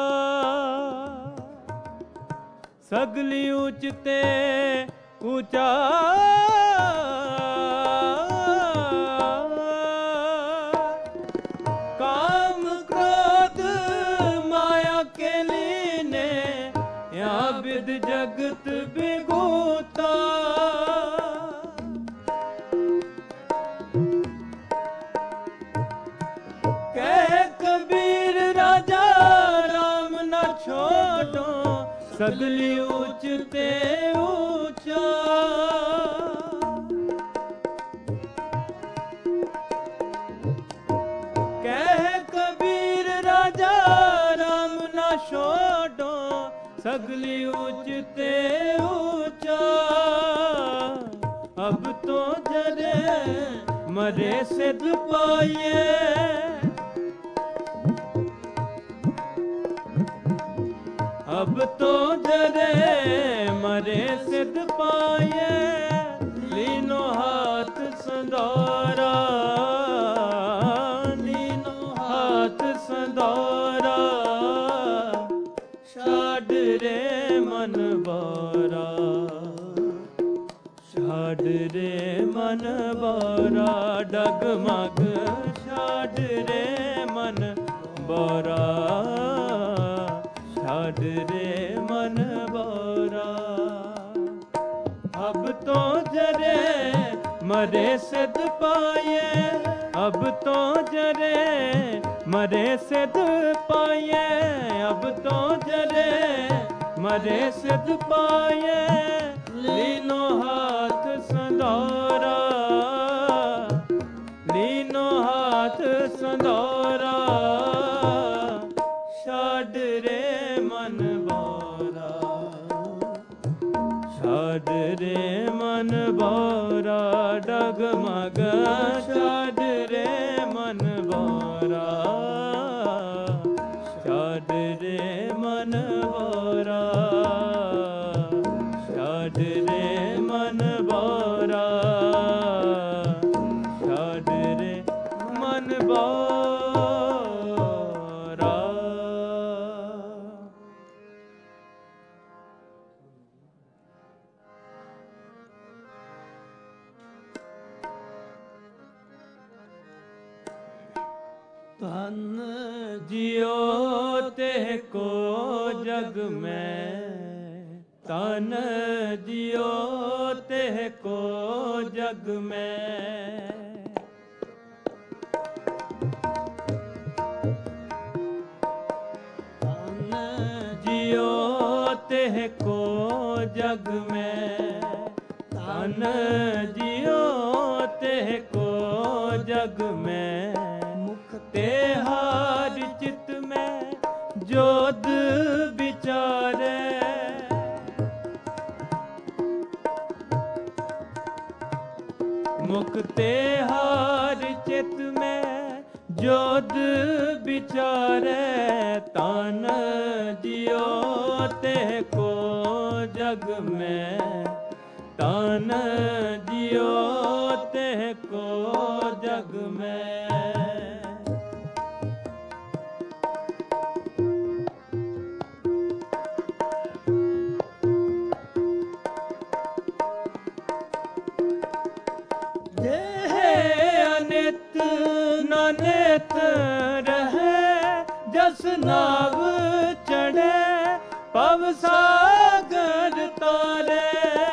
सगली उचते ऊंचा काम क्रोध माया के लीने या विद जगत बिगोता कह कबीर राजा राम न छोड़ो सगली ऊंचते ऊंचा कह कबीर राजा राम न छोड़ो सगली ऊंचते ऊंचा अब तो जरे मरे सिद्ध पाइए अब तो जरे मरे सिद्ध पाइए लीनो हाथ संदोरा लीनो हाथ संदोरा छाड़ रे मन बोरा छाड़ रे मन बोरा डगमग छाड़ रे मन बोरा छाड़ रे मन बोरा अब तो जरे मरे सिद्ध पाए अब तो जरे, मरे सिद्ध पाए अब तो जरे, मरे सिद्ध पाए लीनो हाथ संदौरा, लीनो हाथ संदौरा, छाड़ रे मन बोरा, छाड़ रे मन बोरा, डगमग छाड़ रे मन बोरा, छाड़ रे मन बोरा, छाड़ रे मन बोरा, छाड़ रे मन बोरा। धन जियो ते को जग में, तन जियो ते को जग में, धन जियो ते को जग में, तन जियो ते को जग में, ते हार चित में जोध विचारे, मुख ते हार चित में जोध विचारे, तान जियो ते को जग में, तान जियो ते को जग में। नित रहे जस नाव चढ़े पव सागर तारे,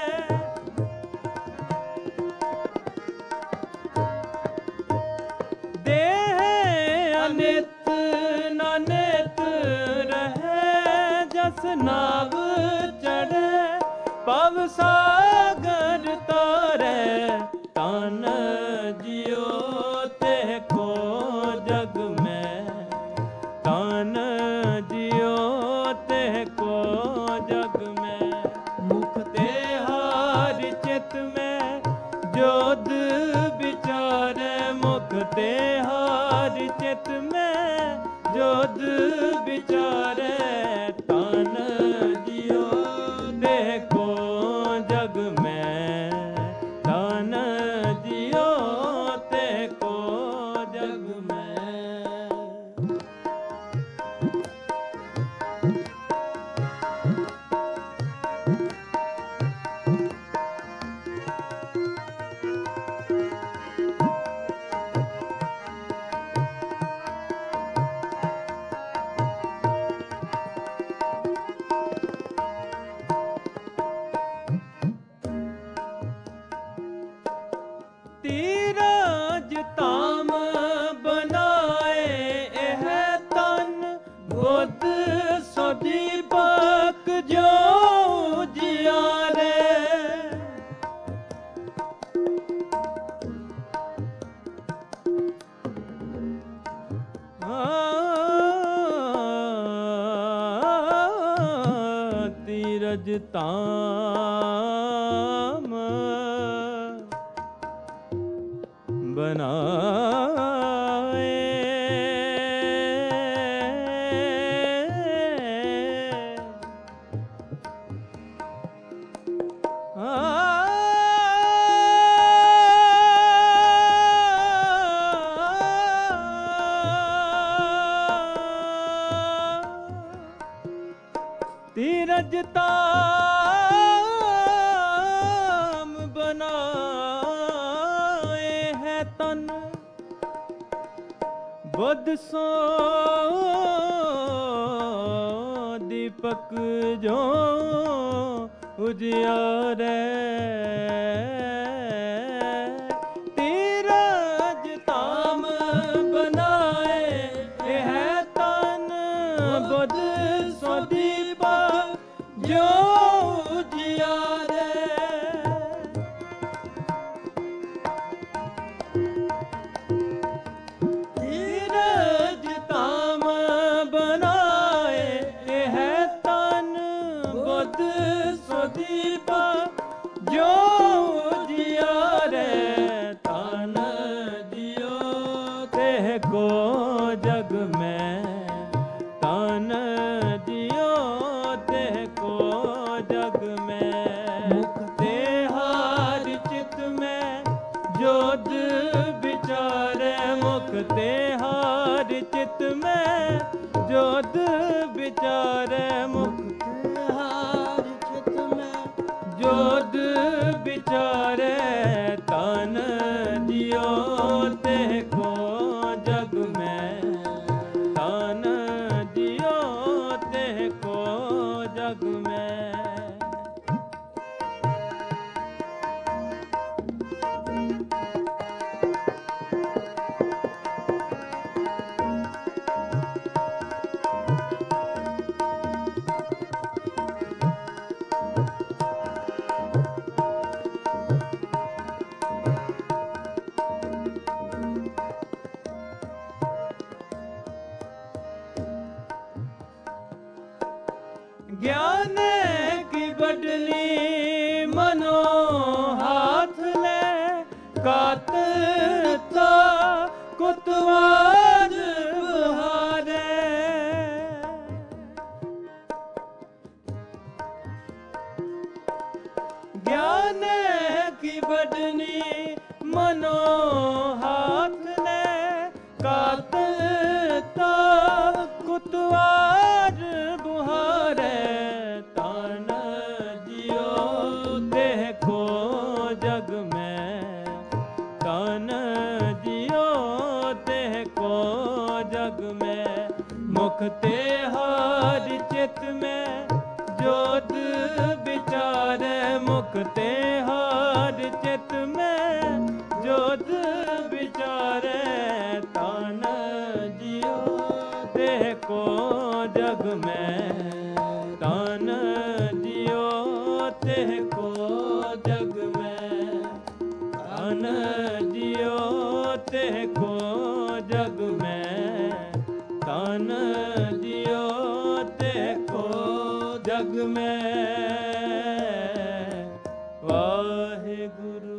देह अनित नित रहे जस नाव चढ़े पव सागर तारे, तान जियो ते को जग में, तान जियो ते को जग में, मुख ते हार चित में जोध विचारे, मुख ते हार चित में जोध विचारे, तान जियो ते को जग में, तान जियो ते को जग में। तीरज ताम बनाए एह तन, बुद्ध सदीपक जो जियारे, तीरज ताम बनाए तीरज ताम बनाए है तन, बुद्ध सो दीपक जो उजियारे, जो जिया रे तान जियो तेह को जग में तान जियो तेह को जग में मुक्ते हार चित में जोध विचारे मुक्ते हार चित में जोध विचारे मुक्ते हार चित में जोध विचारे तान जियो तेह को जग में तान जियो तेह को जग में ज्ञान की बडली मनो हाथ ले कात तो कुतवार बुहारे ज्ञान की बडली मनो हाथ ले कात तो कुतवार बुहारे तान जियो तेह को जग में तान जियो तेह को जग में मुक्ते हार चित में जोध विचारे मुक्ते हार चित में जोध विचारे तान जियो तेह को जग में तान जियो तेह को जग में तान जियो तेह को जग में तान जियो तेह को जग में वाहे गुरु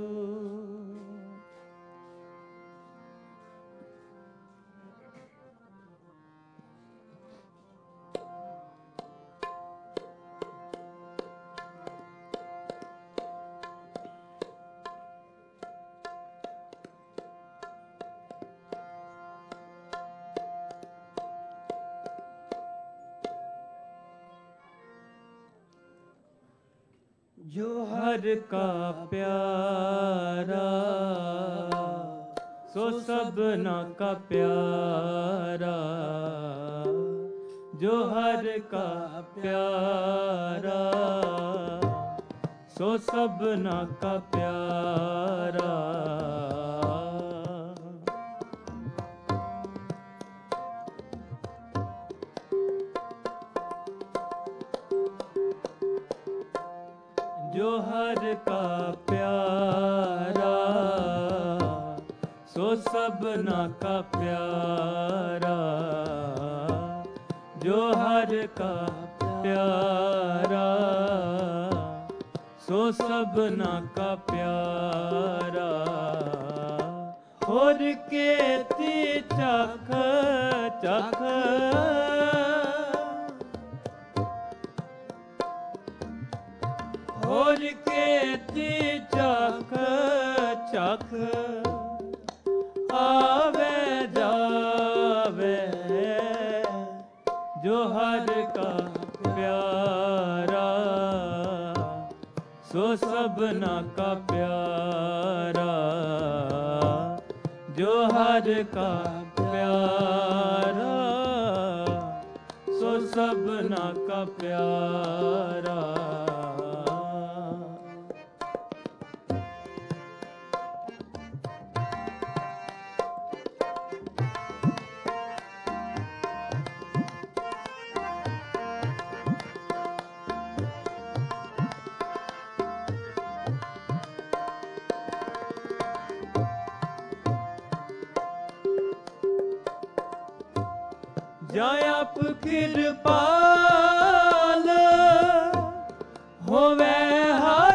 जो हर का प्यारा सो सबना का प्यारा जो हर का प्यारा सो सबना का प्यारा जो हर का प्यारा सो सबना का प्यारा जो हर का प्यारा सो सबना का प्यारा और केती चख चख और केती चख चख आवे जावे जो हर का प्यारा सो सबना का प्यारा जो हर का प्यारा सो सबना का प्यारा जायप कृपाल होवे हर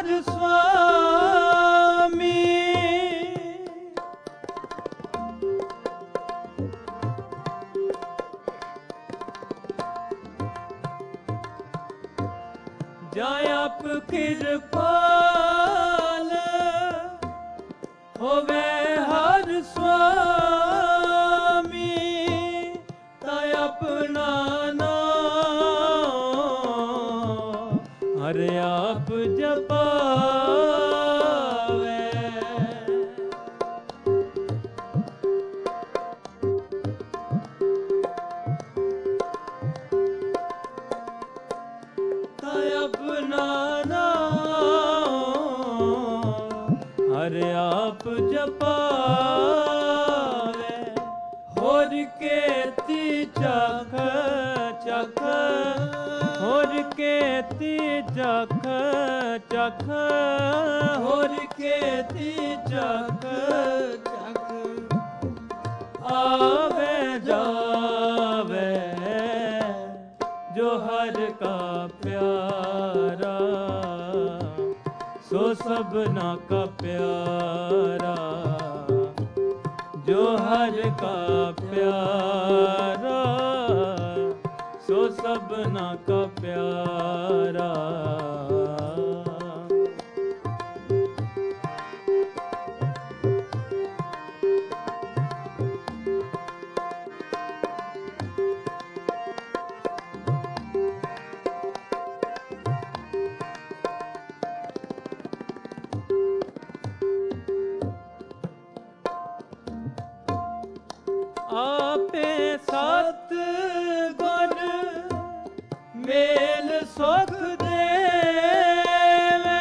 ਕਿਰਪਾਲ ਹੋਵੇ ਹਰ ਸੁਆਮੀ ਤਾ ਆਪਣਾ ਨਾਮ ਹਰ ਆਪ ਜਪਾਵੇ। ਤਾ ਆਪਣਾ ਨਾਮ ਹਰ ਆਪ ਜਪਾਵੇ। ਹੋਰ ਕੇਤੀ ਚਖ ਚਖ ਹੋਰ ਕੇਤੀ ਚਖ ਚਖ ਹੋਰ ਕੇਤੀ ਚਖ ਚਖ ਆਵੇ ਜਾਵੇ ਜੋ ਹਰ ਕਾ ਪਿਆਰਾ ਸੋ ਸਭਨਾ ਕਾ ਪਿਆਰਾ ਜੋ ਹਰ ਕਾ ਪਿਆਰਾ ਸੋ ਸਭਨਾ ਕਾ ਪਿਆਰਾ। ਆਪੇ ਸਤ ਗੁਰ ਮੇਲ ਸੁਖ ਦੇਵੇ।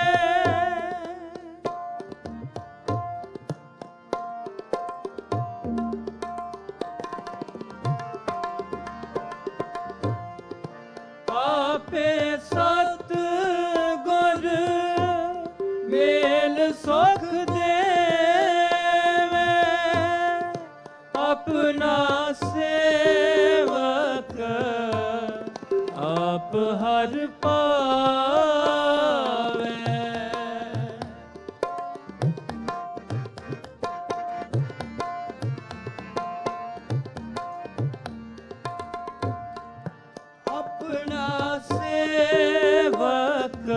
ਆਪੇ ਸਤ ਗੁਰ ਮੇਲ ਸੁਖ ਦੇਵੇ। ਆਪਣਾ ਸੇਵਕ ਆਪ ਹਰ ਪਾਵੇ। ਆਪਣਾ ਸੇਵਕ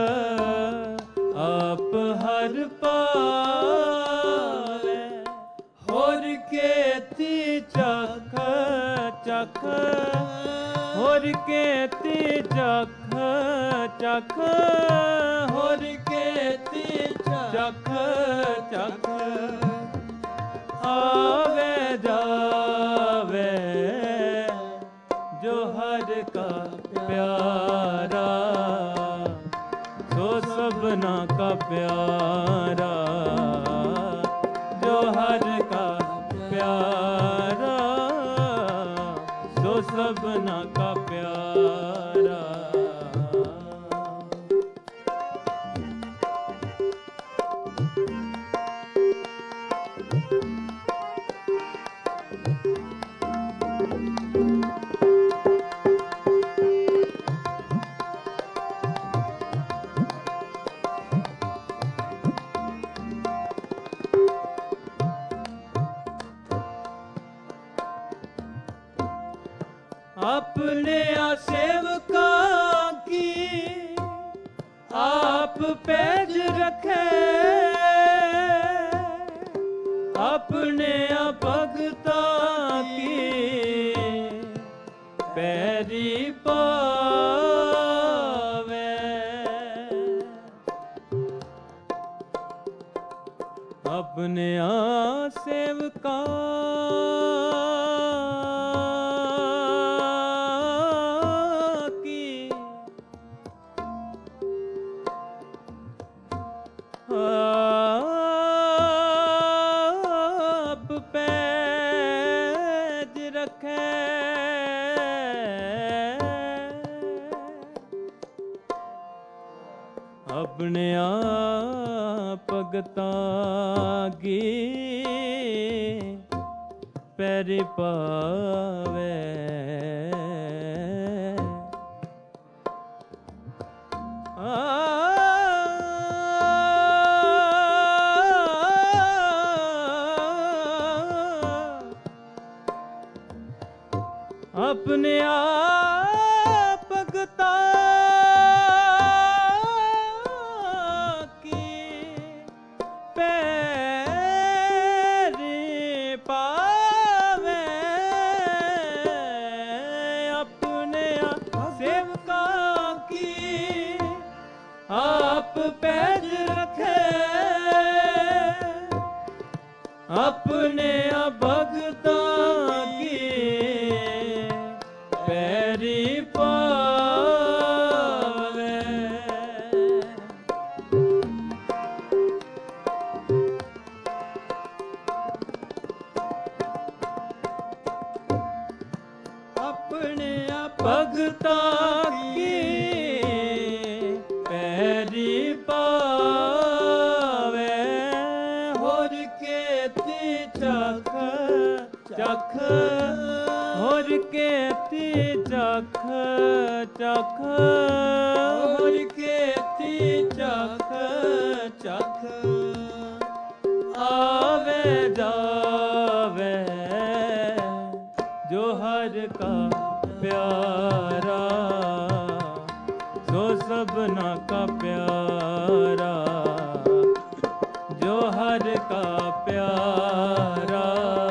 ਆਪ ਹਰ ਪਾਵੇ। ਹੋਰ ਕੇਤੀ ਚਖ ਚਖ ਹੋਰ ਕੇਤੀ ਚਖ ਚਖ ਹੋਰ ਕੇਤੀ ਚਖ ਚਖ ਆਵੇ ਜਾਵੇ ਜੋ ਹਰ ਕਾ ਪਿਆਰਾ ਸੋ ਸਭਨਾ ਕਾ ਪਿਆਰਾ ਜੋ ਹਰ ਕਾ ਪਿਆਰਾ ਸੋ ਸਭਨਾ ਕਾ ਪਿਆਰਾ। अपने सेवका की आप पैज रखे। अपने भगता की पैरी पावे। अपने सेवका आप पैज रखे। अपने आप भगतां की पैरी पावे। अपने आप भगता अपने भगतां की पैरी पावे। अपने भगतां की पैरी पावे। होर केती चख चख होर केती चख चख होर केती चख चख आवे जावे जो हर का प्यारा सो सबना का प्यारा। जो हर का प्यारा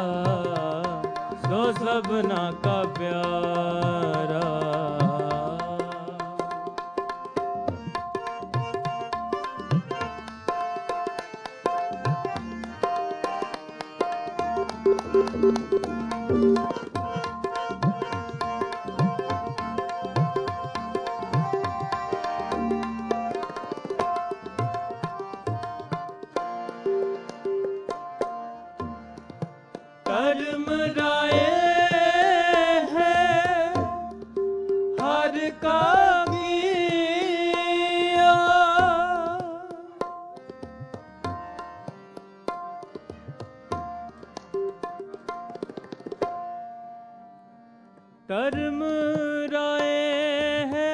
सो सबना का प्यारा। कर्म राय है हर का किया। कर्म राय है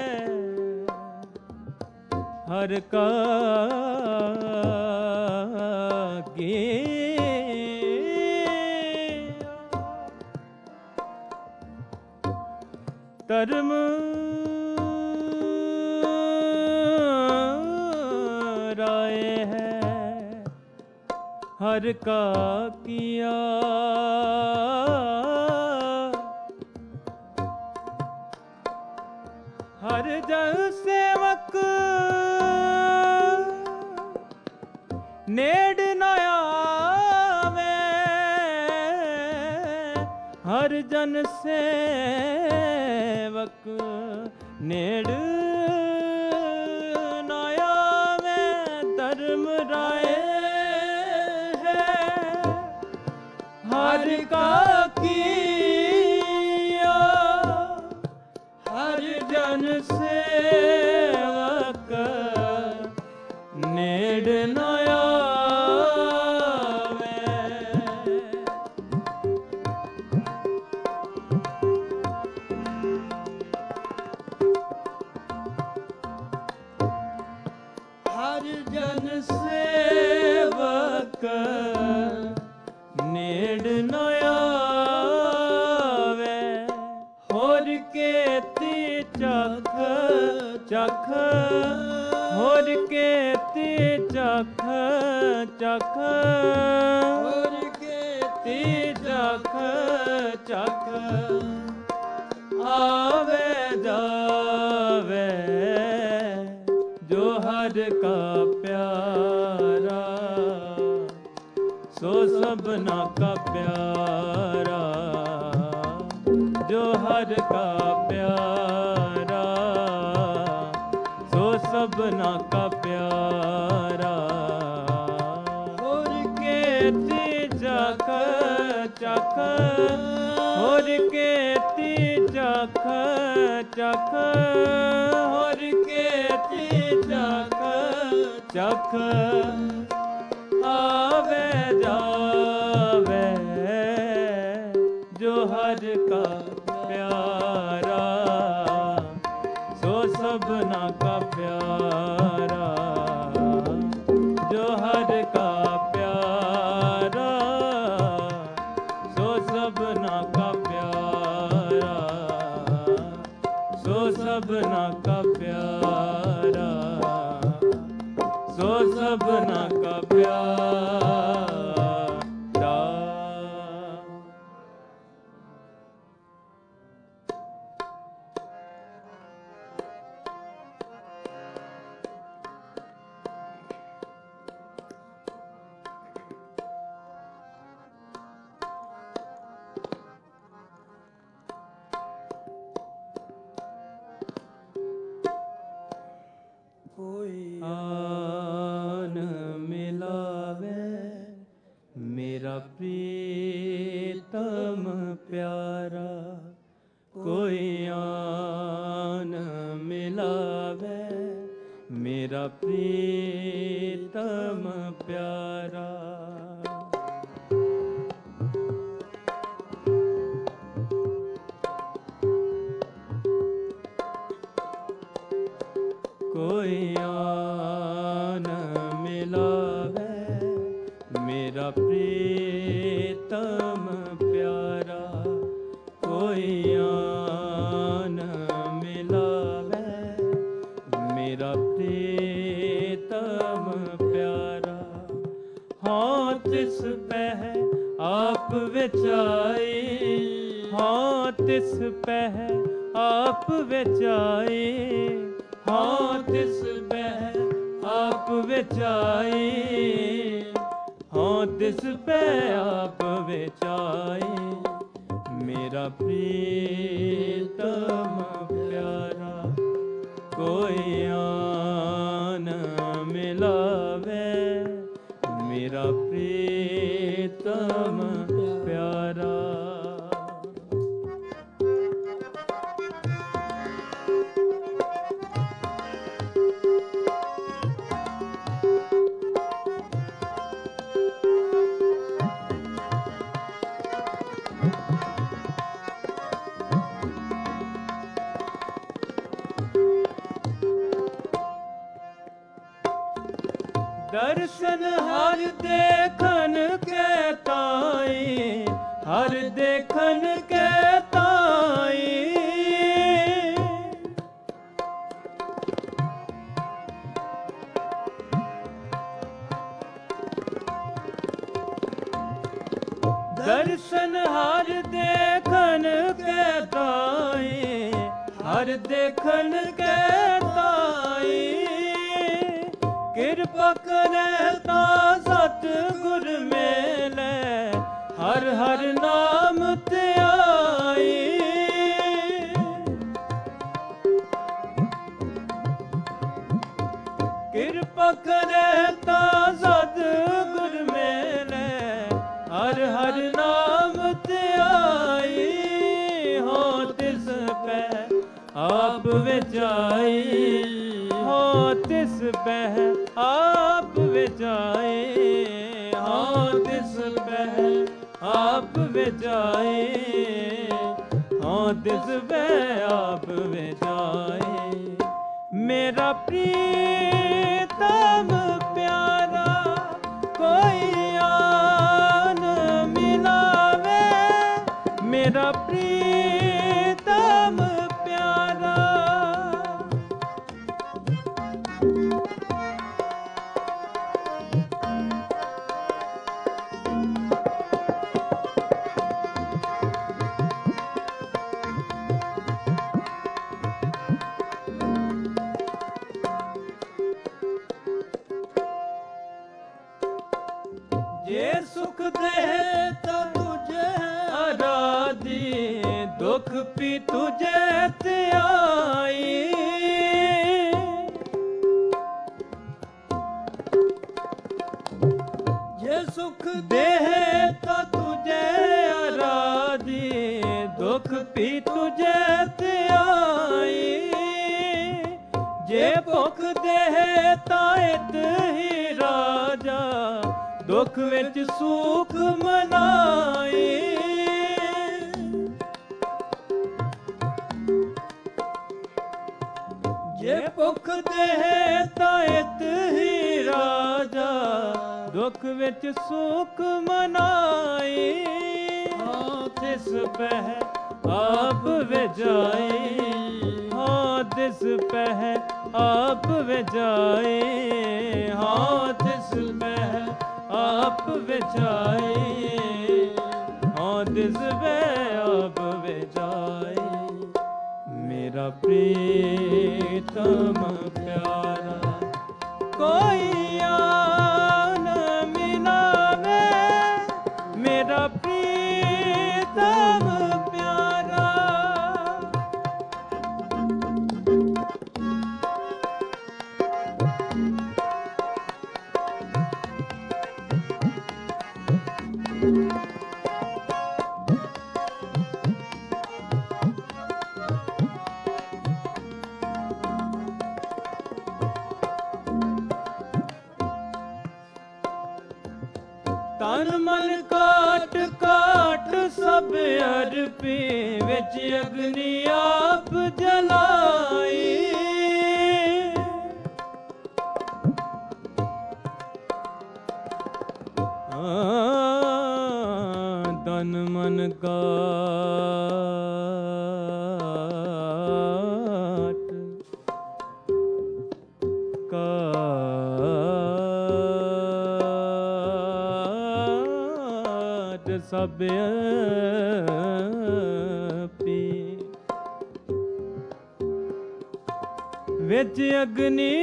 हर का कर्म राय है हर का किया। हर जन सेवक नेड़ न आवे। हर जन सेवक नेड़ न आवे। धर्म राय है हर का किया। हर जन सेवक नेड़ न आवे। हर जन सेवक नेड़ न आवे। होर केती चख चख होर केती चख चख होर केती चख चख आवे जावे जो हर का प्यारा सो सबना का प्यारा। जो हर का प्यारा सो सबना का प्यारा। होर केती चख चख होर केती चख चख होर केती चख चख आवे जावे जो हर का प्यारा सो सबना का प्यारा। जो हर का प्यारा सो सबना का प्यारा। सो सबना का प्यारा सो सबना का प्यारा। प्यारा। कोई आन मिलावे मेरा प्रीतम प्यारा, कोई आन मिलावे मेरा प्रीतम प्यारा। हाँ तिस पह आप विचाई, हाँ तिस पह आप विचाई, हाँ तिस पह आप विचाई, हाँ तिस पह आप विचाई मेरा प्रीतम प्यारा। कोई आन मिलावे मेरा प्रीतम प्यारा। दर्शन हर देखन के ताई, हर देखन के ताई, दर्शन हर देखन के ताई, हर देखन के ताई। किरपा करता सतगुर मेले हर हर नाम त्याई। किरपा करता सतगुर मेले हर हर नाम त्याई। हो तिस पे आप विचाई, हो तिस पह आप विचाए, हाँ तिस पह आप विचाए, हाँ तिस पह आप विचाए मेरा प्रीतम प्यारा। कोई आन मिलावे मेरा प्रीतम प्यारा। जे सुख देता तुझे आराधी, दुख भी तुझे त्याई। जे सुख देता तुझे आराधी, दुख भी तुझे त्याई। जे भुख देता इत ही राजा, दुख विच सुख मनाई। जे भुख देता इत ही राजा, दुख विच सुख मनाई। हाँ तिस पह आप विजाई, हाँ तिस पह आप विजाई, हाँ तिस पह आप विचाए, हाँ तिस पह आप विचाए मेरा प्रीतम प्यारा। कोई आन मिलावे मेरा प्रीतम प्यारा। ਤਨ ਮਨ ਕਾਟ ਕਾਟ ਸਭ ਅਰਪੀ, ਵਿੱਚ ਅਗਨੀ ਆਪ ਜਲਾਈ। ਤਨ ਮਨ ਕਾਟ ਕਾਟ ਸਭ ਆਪੀ, ਵਿੱਚ ਅਗਨੀ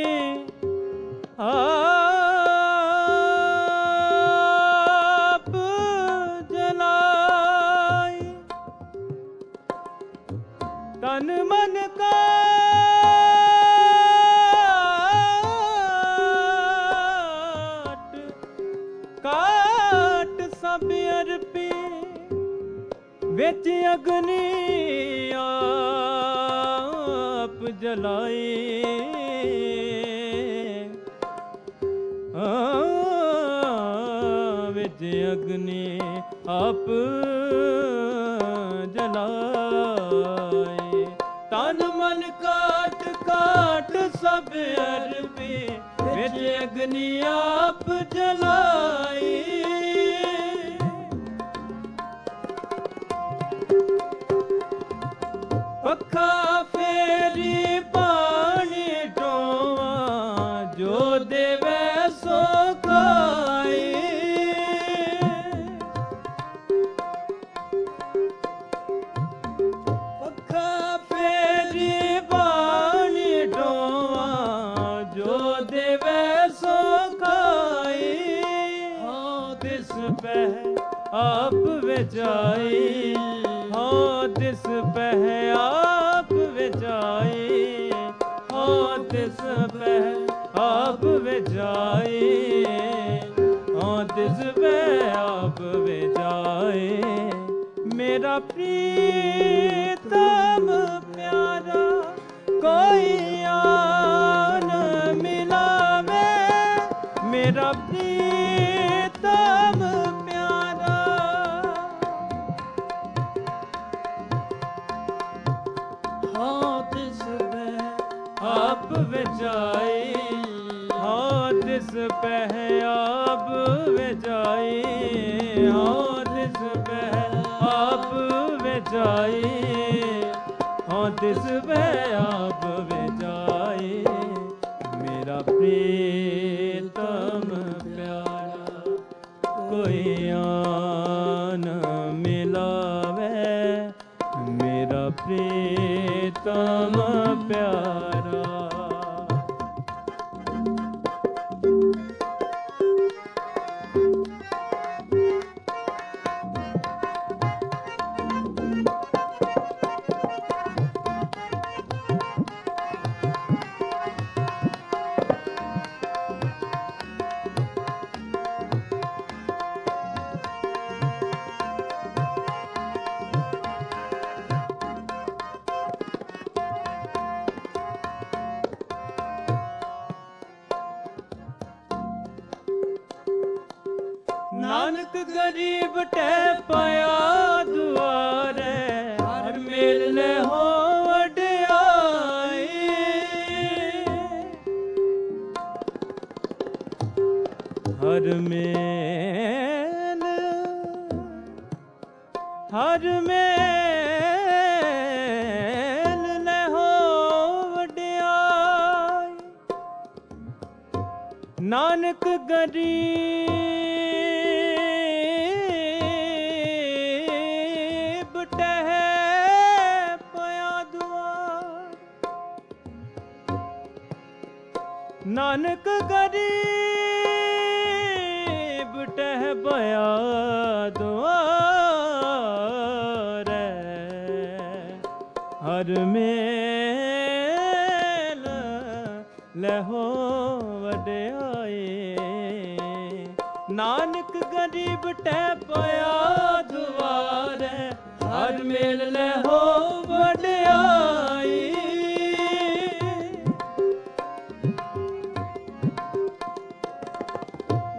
ਆਪ ਜਲਾਈ। ਤਨ ਮਨ ਕਾਟ ਕਾਟ ਸਭ ਅਰਪੀ, ਵਿੱਚ ਅਗਨੀ ਆਪ ਜਲਾਈ। ਵਿੱਚ ਅਗਨੀ ਆਪ ਜਲਾਏ। ਤਨ ਮਨ ਕਾਟ ਕਾਟ ਸਭ ਅਰਪੀ, ਵਿੱਚ ਅਗਨੀ ਆਪ ਜਲਾਈ। ਪੱਖਾ ਫੇਰੀ ਪਾਣੀ ਢੋਆ, ਜੋ ਦੇਵੇ ਸੋ ਖਾਈ। ਪੱਖਾ ਫੇਰੀ ਪਾਣੀ ਢੋਆ, ਜੋ ਦੇਵੇ ਸੋ ਖਾਈ। ਹਾਂ ਦਿਸ ਪਹਿ ਆਪ ਵਿਚਾਈ, ਹਾਂ ਦਿਸ ਪਹਿ ਆਪ ਵਿਚਾਈ, ਹਾਂ ਦਿਸ ਪਹਿ ਆਪ ਵਿਚਾਈ, ਹਾਂ ਦਿਸ ਪਹਿ ਆਪ ਵਿਚਾਈ। ਮੇਰਾ ਪ੍ਰੀਤਮ ਪਿਆਰਾ ਕੋਈ ਆਨ ਮਿਲਾਵੇ, ਮੇਰਾ ਪ੍ਰੀਤਮ ਪਿਆਰਾ। ਹਾਂ ਤਿਸ ਪਹਿ ਆਪ ਵਿਚਾਈ, ਹਾਂ ਤਿਸ ਪਹਿ ਆਪ ਵਿਚਾਈ, ਹਾਂ ਤਿਸ ਪਹਿ ਆਪ ਵਿਚਾਈ, ਹਾਂ ਤਿਸ ਪਹਿ ਆਪ ਵਿਚਾਈ। ਮੇਰਾ ਪ੍ਰੀਤਮ ਪਿਆਰਾ ਕੋਈ ਆਨ ਮਿਲਾਵੇ, ਮੇਰਾ ਪ੍ਰੀਤਮ ਪਿਆਰਾ। ਨਾਨਕ ਗਰੀਬ ਟੈ ਪਾਇਆ ਦੁਆਰੇ, ਹਰ ਮੇਲ ਲੈ ਹੋ ਵਡਿਆਈ। ਹਰ ਮੇਲ ਹਰ ਮੇਲ ਲੈ ਹੋ ਵਡਿਆਈ। ਨਾਨਕ ਗਰੀਬ ਟਹਿ ਪਿਆ ਦੁਆਰ, ਨਾਨਕ ਗਰੀਬ ਟਹਿ ਪਿਆ ਦੁਆਰ। ਹਰ ਮੇਲ ਲਹੋ ਵਡਿਆਈ। ਨਾਨਕ ਗਰੀਬ ਟਹਿ ਪਿਆ ਦੁਆਰ, ਹਰ ਮੇਲ ਲਹੋ ਵਡਿਆਈ।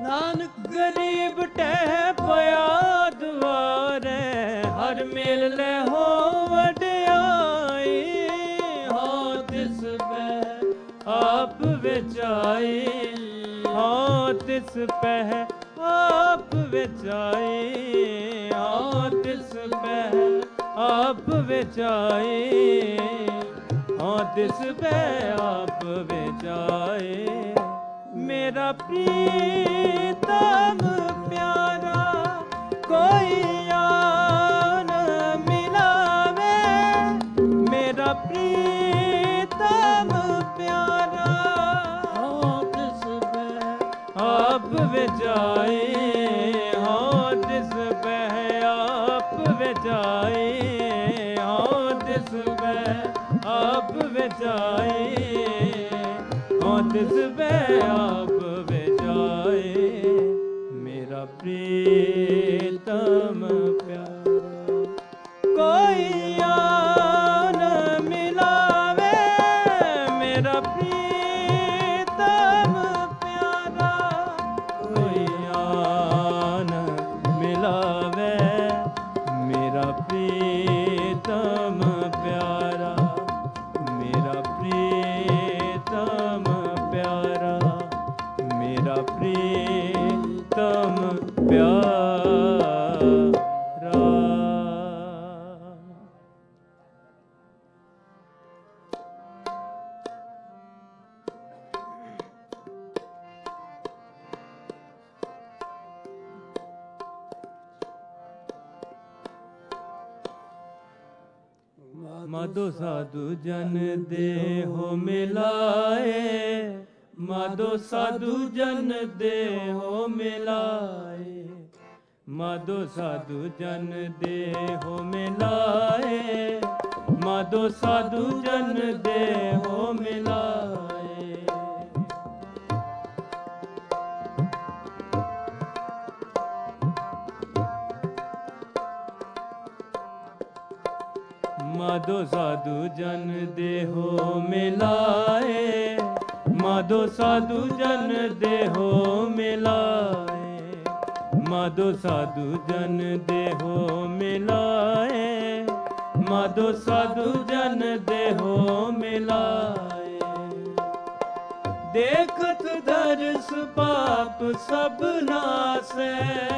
ਨਾਨਕ ਗਰੀਬ ਟਹਿ ਪਿਆ ਦੁਆਰੇ, ਹਰ ਮੇਲ ਲੈ ਹੋ ਵਡਿਆਈ। ਹੋ ਤਿਸ ਪੈ ਆਪ ਵਿਚਾਈ, ਹੋ ਤਿਸ ਪੈ ਆਪ ਵਿਚਾਈ। ਹੋ ਤਿਸ ਪੈ ਆਪ ਵਿਚਾਈ, ਹੋ ਤਿਸ ਪੈ ਆਪ ਵਿਚਾਈ। ਮੇਰਾ ਪ੍ਰੀਤਮ ਪਿਆਰਾ ਕੋਈ ਆਨ ਮਿਲਾਵੇ। ਮੇਰਾ ਪ੍ਰੀਤਮ ਪਿਆਰਾ ਹੋ ਤਿਸ ਪੈ ਆਪ ਵਿਚਾਈ, ਹੋ ਤਿਸ ਪੈ ਆਪ ਵਿਚਾਈ। ਹੋ ਤਿਸ ਪੈ ਆਪ ਵਿਚਾਈ, ਹੋ ਤਿਸ ਪੈ ਆਪ ਵਿਚਾਈ। ਮੇਰਾ ਪ੍ਰੀਤਮ ਪਿਆਰਾ ਕੋਈ ਆਨ ਮਿਲਾਵੇ। ਮੇਰਾ ਪ੍ਰੀਤਮ ਪਿਆਰਾ ਕੋਈ ਆਨ ਮਿਲਾਵੇ। ਮੇਰਾ ਪ੍ਰੀਤਮ ਪਿਆਰਾ, ਮੇਰਾ ਪ੍ਰੀਤਮ ਪਿਆਰਾ, ਮੇਰਾ ਪ੍ਰੀਤਮ ਪਿਆਰਾ। ਮਾਧੋ ਸਾਧੂ ਜਨ ਦੇਹੁ ਮਿਲਾਏ, ਮਾਧੋ ਸਾਧੂ ਜਨ ਦੇਹੁ ਮਿਲਾਏ। ਮਾਧੋ ਸਾਧੂ ਜਨ ਦੇਹੁ ਮਿਲਾਏ, ਮਾਧੋ ਸਾਧੂ ਜਨ ਦੇਹੁ ਮਿਲਾਏ। ਮਾਧੋ ਸਾਧੂ ਜਨ ਦੇਹੁ ਮਿਲਾਏ, ਮਾਧੋ ਸਾਧੂ ਜਨ ਦੇਹੁ ਮਿਲਾਏ। ਮਾਧੋ ਸਾਧੂ ਜਨ ਦੇਹੁ ਮਿਲਾਏ, ਮਾਧੋ ਸਾਧੂ ਜਨ ਦੇਹੁ ਮਿਲਾਏ। ਦੇਖਤ ਦਰਸ ਪਾਪ ਸਭ ਨਾਸੈ,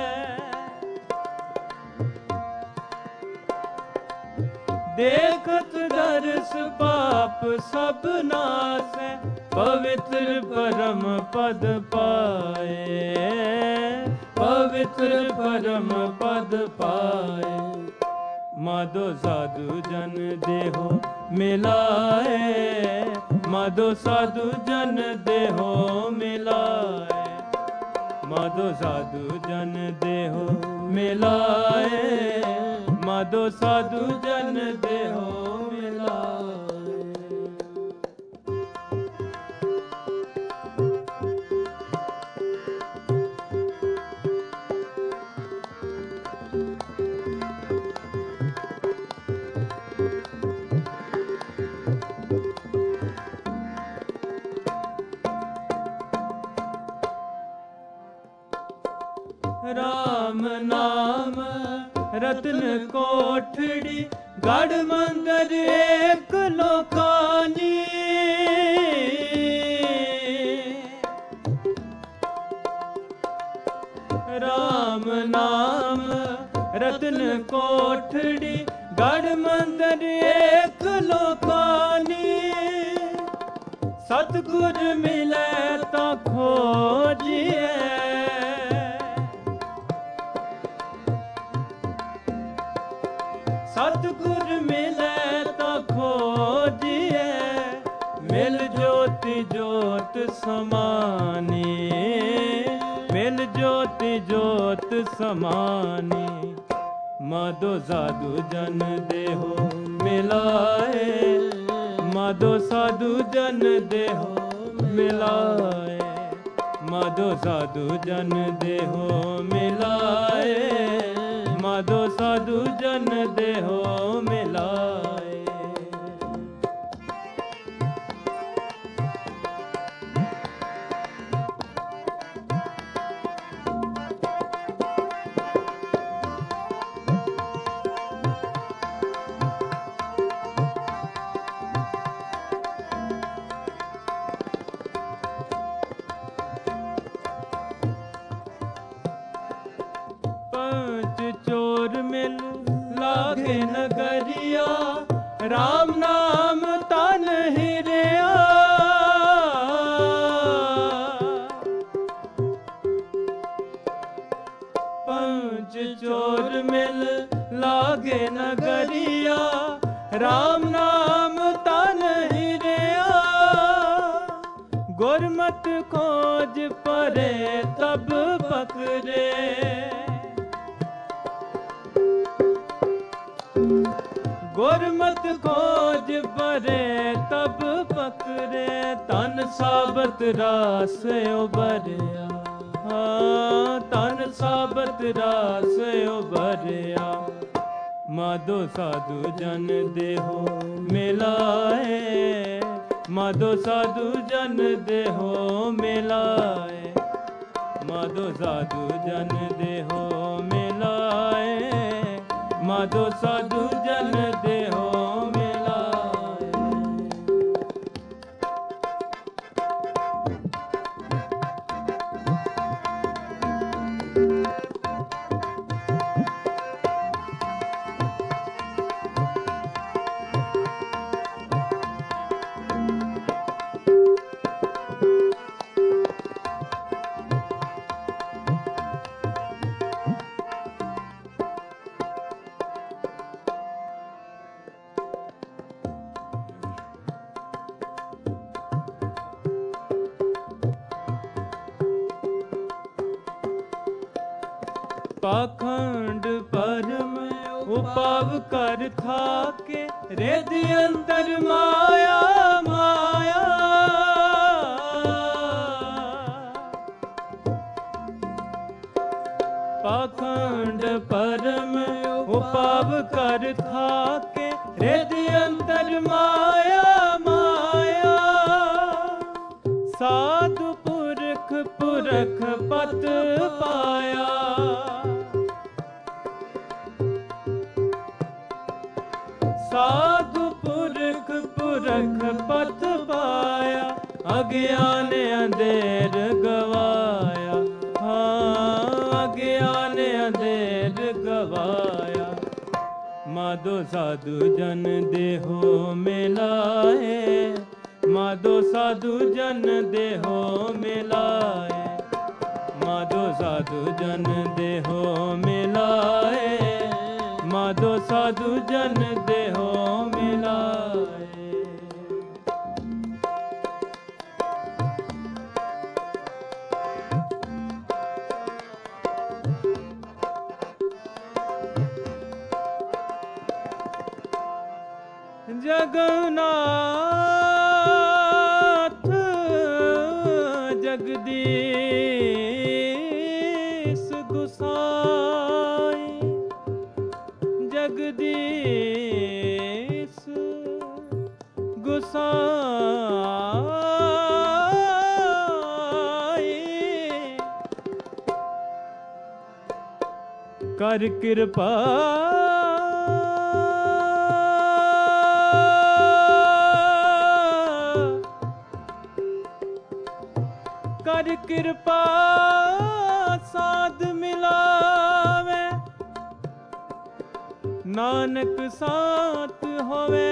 ਦੇਖਤ ਦਰਸ ਪਾਪ ਸਭ ਨਾਸੈ। ਪਵਿੱਤਰ ਪਰਮ ਪਦ ਪਾਏ, ਪਵਿੱਤਰ ਪਰਮ ਪਦ ਪਾਏ। ਮਾਧੋ ਸਾਧੂ ਜਨ ਦੇਹੁ ਮਿਲਾਏ, ਮਾਧੋ ਸਾਧੂ ਜਨ ਦੇਹੁ ਮਿਲਾਏ। ਮਾਧੋ ਸਾਧੂ ਜਨ ਦੇਹੁ ਮਿਲਾਏ, ਮਾਧੋ ਸਾਧੂ ਜਨ ਦੇਹੁ ਮਿਲਾਏ। ਰਾਮ ਨਾਮ ਰਤਨ ਕੋਠੜੀ, ਗੜ ਮੰਦਰ ਏਕ ਲੋਕਾਨੀ। ਰਾਮ ਨਾਮ ਰਤਨ ਕੋਠੜੀ, ਗੜ ਮੰਦਰ ਏਕ ਲੋਕਾਨੀ। ਸਤਿਗੁਰ ਮਿਲੈ ਤਾਂ ਖੋਜੀਐ, ਸਤਿਗੁਰ ਮਿਲੈ ਤਾਂ ਖੋਜੀਐ। ਮਿਲ ਜੋਤਿ ਜੋਤ ਸਮਾਨੀ, ਮਿਲ ਜੋਤਿ ਜੋਤ ਸਮਾਨੀ। ਮਾਧੋ ਸਾਧੂ ਜਨ ਦੇਹੁ ਮਿਲਾਏ, ਮਾਧੋ ਸਾਧੂ ਜਨ ਦੇਹੁ ਮਿਲਾਏ। ਮਾਧੋ ਸਾਧੂ ਜਨ ਦੇਹੁ ਮਿਲਾਏ, ਮਾਧੋ ਸਾਧੂ ਜਨ ਦੇਹੁ ਮਿਲਾਏ। पंच चोर मिल लागे नगरिया, राम नाम तन हिरिया। पंच चोर मिल लागे नगरिया, राम नाम तन हिरिया। गुरमत खोज परे तब पकड़े, गुरमत खोज परे तब पकड़े। तन साबत रास उबरिया, हाँ तन साबत रास उबरिया। माधो साधु जन देहो मिलाए, माधो साधु जन देहो मिलाए। माधो साधु जन देहो मिलाए, माधो साधु जन देहो मिलाए। पाखंड परम उपाव कर थाके, रिद्धि अंतर माया माया। पाखंड परम उपाव कर थाके, रिद्धि अंतर माया माया। साधु पुरख पुरख पत पाया, साधु पुरख पुरख पत पाया। अज्ञान अंधेर गवाया, हाँ अज्ञान अंधेर गवाया। माधो साधु जन देहो मिलाए, माधो साधु जन देहो मिलाए। माधो साधु जन देहो मिलाए, माधो साधु जन देहो मिलाए। जगन्नाथ जगदीश गुसाई, जगदीश गुसाई। कर कृपा कर कृपा साध मिलावे, नानक साथ होवे।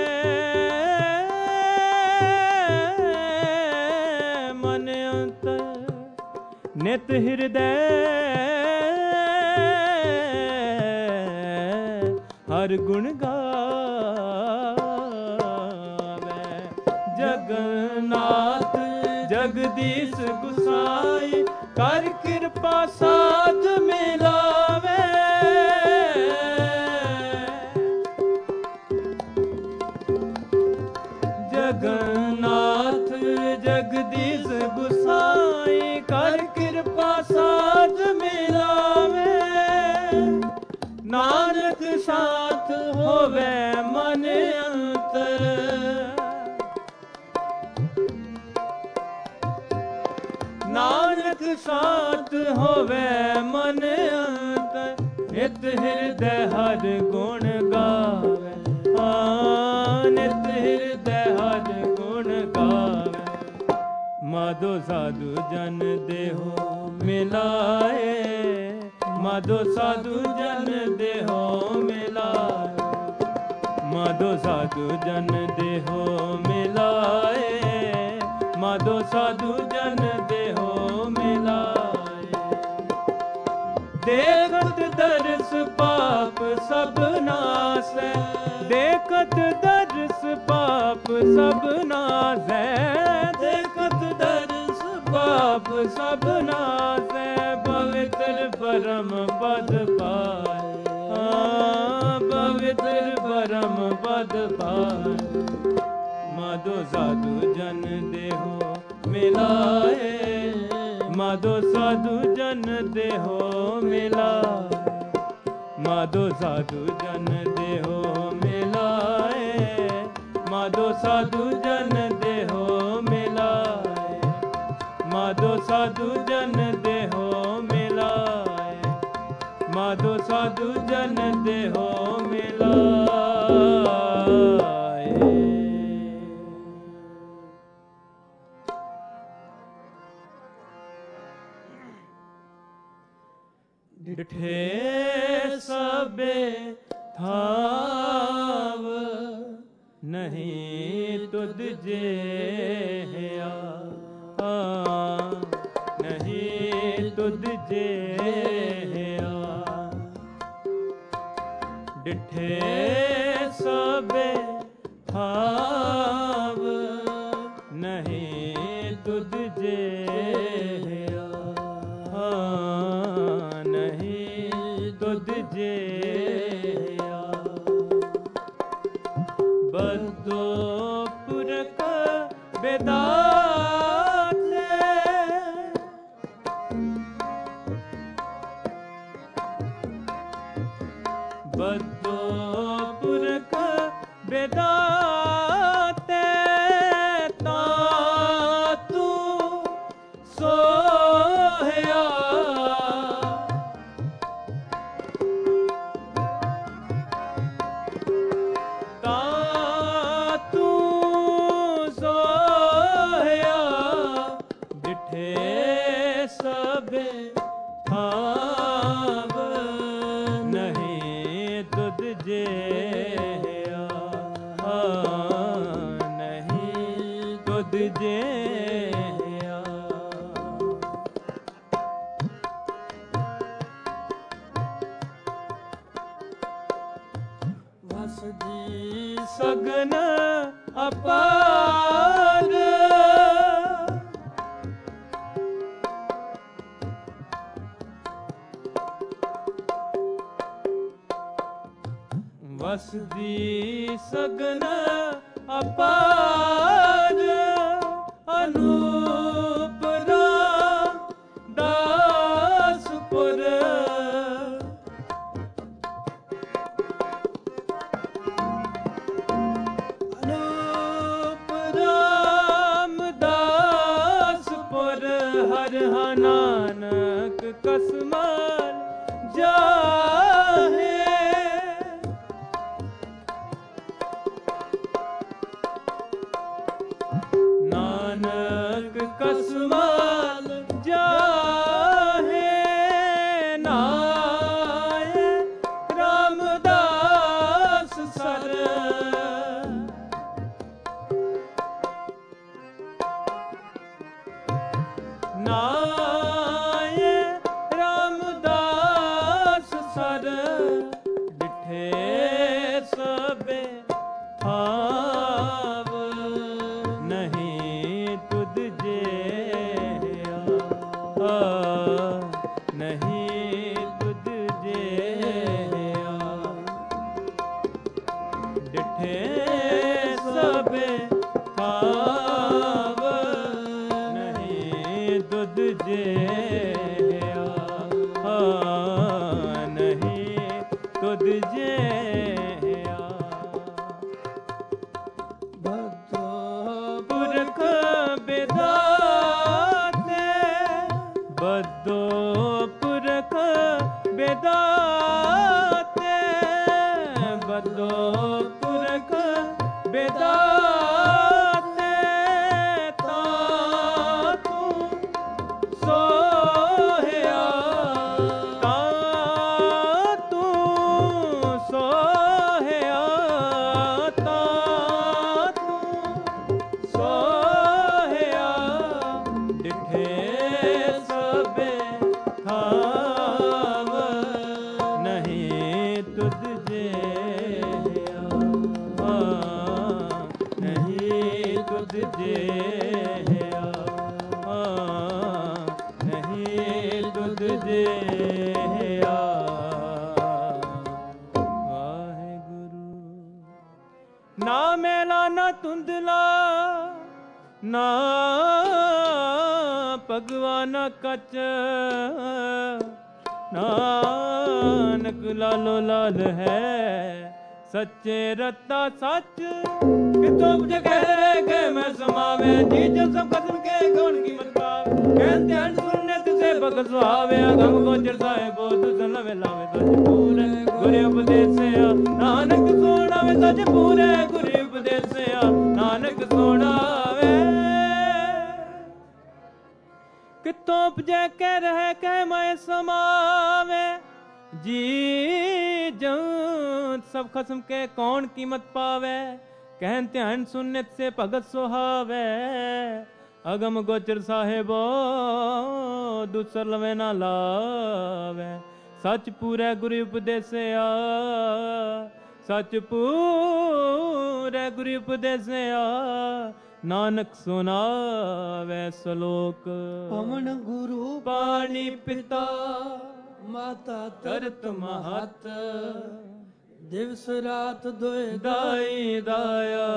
मन अंतर नित हृदय हर गुण गावे। जगन्नाथ जगदीश गुसाई, कर कृपा साध मिलावे। जगन्नाथ जगदीश गुसाई, कर कृपा साध मिलावे। नानक साथ होवे मन अंतर, नानक साथ होवे मन अंतर। नित हृदय हर गुण गावे, हाँ नित हृदय हर गुण गावे। माधो साधु जन देहो मिलाए, माधो साधु जन देहो मिलाए, माधो साधु जन देहो मिलाए, माधो साधु जन देहो मिलाए। देखत दर्श पाप सब नासै, देखत दर्श पाप सब नासै, देखत दर्श पाप सब नासै, पवित्र परम पद पाए, पवित्र परम पद पाए। माधो साधु जन देहो मिलाए, माधो साधु जन देहो मिलाए, माधो साधु जन देहो मिलाए, माधो साधु जन देहो मिलाए, माधो साधु जन देहो मिलाए, माधो साधु जन देहो मिलाए। डिठे सबे थाव नहीं तुझ जेया, नहीं तुझ जेया। डिठे सबे थाव नहीं तुझ जेया, नहीं तुझ जेया। बद्दो पुरख बेदाते, बद्दो पुरख बेदाते, तातू सोहया, तातू सोहया। डिठे सबे थाव नहीं तुझ जेया, नहीं तुझ जेया। वस जी सगन अपार, वस जी सगन अपार, अनूप राम दासपुर, अनूप राम दासपुर। हर नानक कसमल जाहे, नानक कसमल जाहे, नाय रामदास सर। नाय रामदास सर। डिठे सबे थाव नहीं तुझ जेया, नहीं तुझ जेया। डिठे सबे थाव नहीं तुझ जेया, नहीं तुझ जेया। बद्दो पुरख बेदाते, बद्दो पुरख बेदाते, बद्दो पुरख बेदाते, तातू सोहया, तातू ਉਦਜਿਆ। ਨਾ ਮੇਲਾ ਨਾ ਧੁੰਦਲਾ ਨਾ ਭਗਵਾਨ ਕਚ, ਨਾਨਕ ਲਾਲੋ ਲਾਲ ਹੈ ਸੱਚੇ ਰਤਾ ਸੱਚ। ਕਿਤੋਂ ਪੁਜ ਕਹਿ ਕੇ ਮੈਂ ਸਮਾਵੇ, ਜੀ ਜੋ ਸਭ ਕਸਮ ਕੇ ਕੌਣ ਕੀਮਤ ਪਾਵੇ। ਕਹਿ ਧਿਆਨ ਸੁਣਨੇ ਤੁਸੇ ਭਗਤ ਸੁਹਾਵੇ, ਅਗਮ ਗੋਚਰ ਸਾਹਿਬੋ ਤੁਸ ਲਵੇ ਲਾਵੇ ਸੱਚ ਪੂਰੇ ਗੁਰ ਉਪਦੇਸਿਆ। ਨਾਨਕ ਸੁਣਾਵੇ ਸੱਚ ਪੂਰੇ ਗੁਰ ਉਪਦੇਸਿਆ, ਨਾਨਕ ਸੁਣਾਵੇ। ਕਿਤੋਂ ਉਪਜੈ ਕੇ ਰਹਿ ਕੇ ਮੈਂ ਸਮਾਵੇ, ਜੀ ਜਨ ਸਭ ਖਸਮ ਕੇ ਕੌਣ ਕੀਮਤ ਪਾਵੇ। ਕਹਿਨ ਧਿਆਨ ਸੁਨਿਤ ਸੇ ਭਗਤ ਸੁਹਾਵੇ, ਅਗਮ ਗੋਚਰ ਸਾਹਿਬੋ ਦੂਸਰ ਲਵੇ ਨਾ ਲਾਵੇ। ਸੱਚ ਪੂਰੇ ਗੁਰੂ ਉਪਦੇਸਿਆ, ਸੱਚ ਪੂਰੇ ਗੁਰੂ ਉਪਦੇਸਿਆ, ਨਾਨਕ ਸੁਨਾਵੇ ਸ਼ਲੋਕ। ਪਵਨ ਗੁਰੂ ਪਾਣੀ ਪਿਤਾ ਮਾਤਾ ਤਰਤ ਮਹਤ, ਦਿਵਸ ਰਾਤ ਦੋਇ ਦਾਈ ਦਾਇਆ।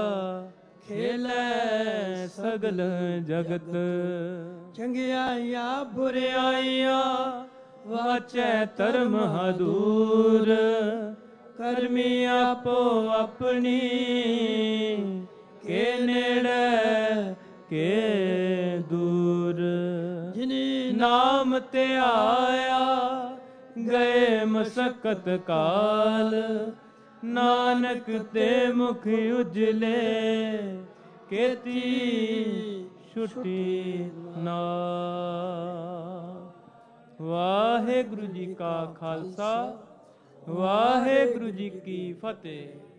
ਖੇਲੇ ਸਗਲ ਜਗਤ, ਚੰਗਿਆਈਆਂ ਬੁਰਿਆਈਆਂ ਵਾਚੈ ਧਰਮ ਹਦੂਰ। ਕਰਮੀ ਆਪੋ ਆਪਣੀ, ਕੇ ਨੇੜੇ ਕੇ ਦੂਰ। ਜਿਨੀ ਨਾਮ ਤੇ ਆਇਆ ਗਏ ਮਸਕਤ ਕਾਲ, ਨਾਨਕ ਤੇ ਮੁਖ ਉਜਲੇ ਕੀਤੀ ਛੁਟੀ ਨਾਮ। ਵਾਹਿਗੁਰੂ ਜੀ ਕਾ ਖਾਲਸਾ, ਵਾਹਿਗੁਰੂ ਜੀ ਕੀ ਫਤਿਹ।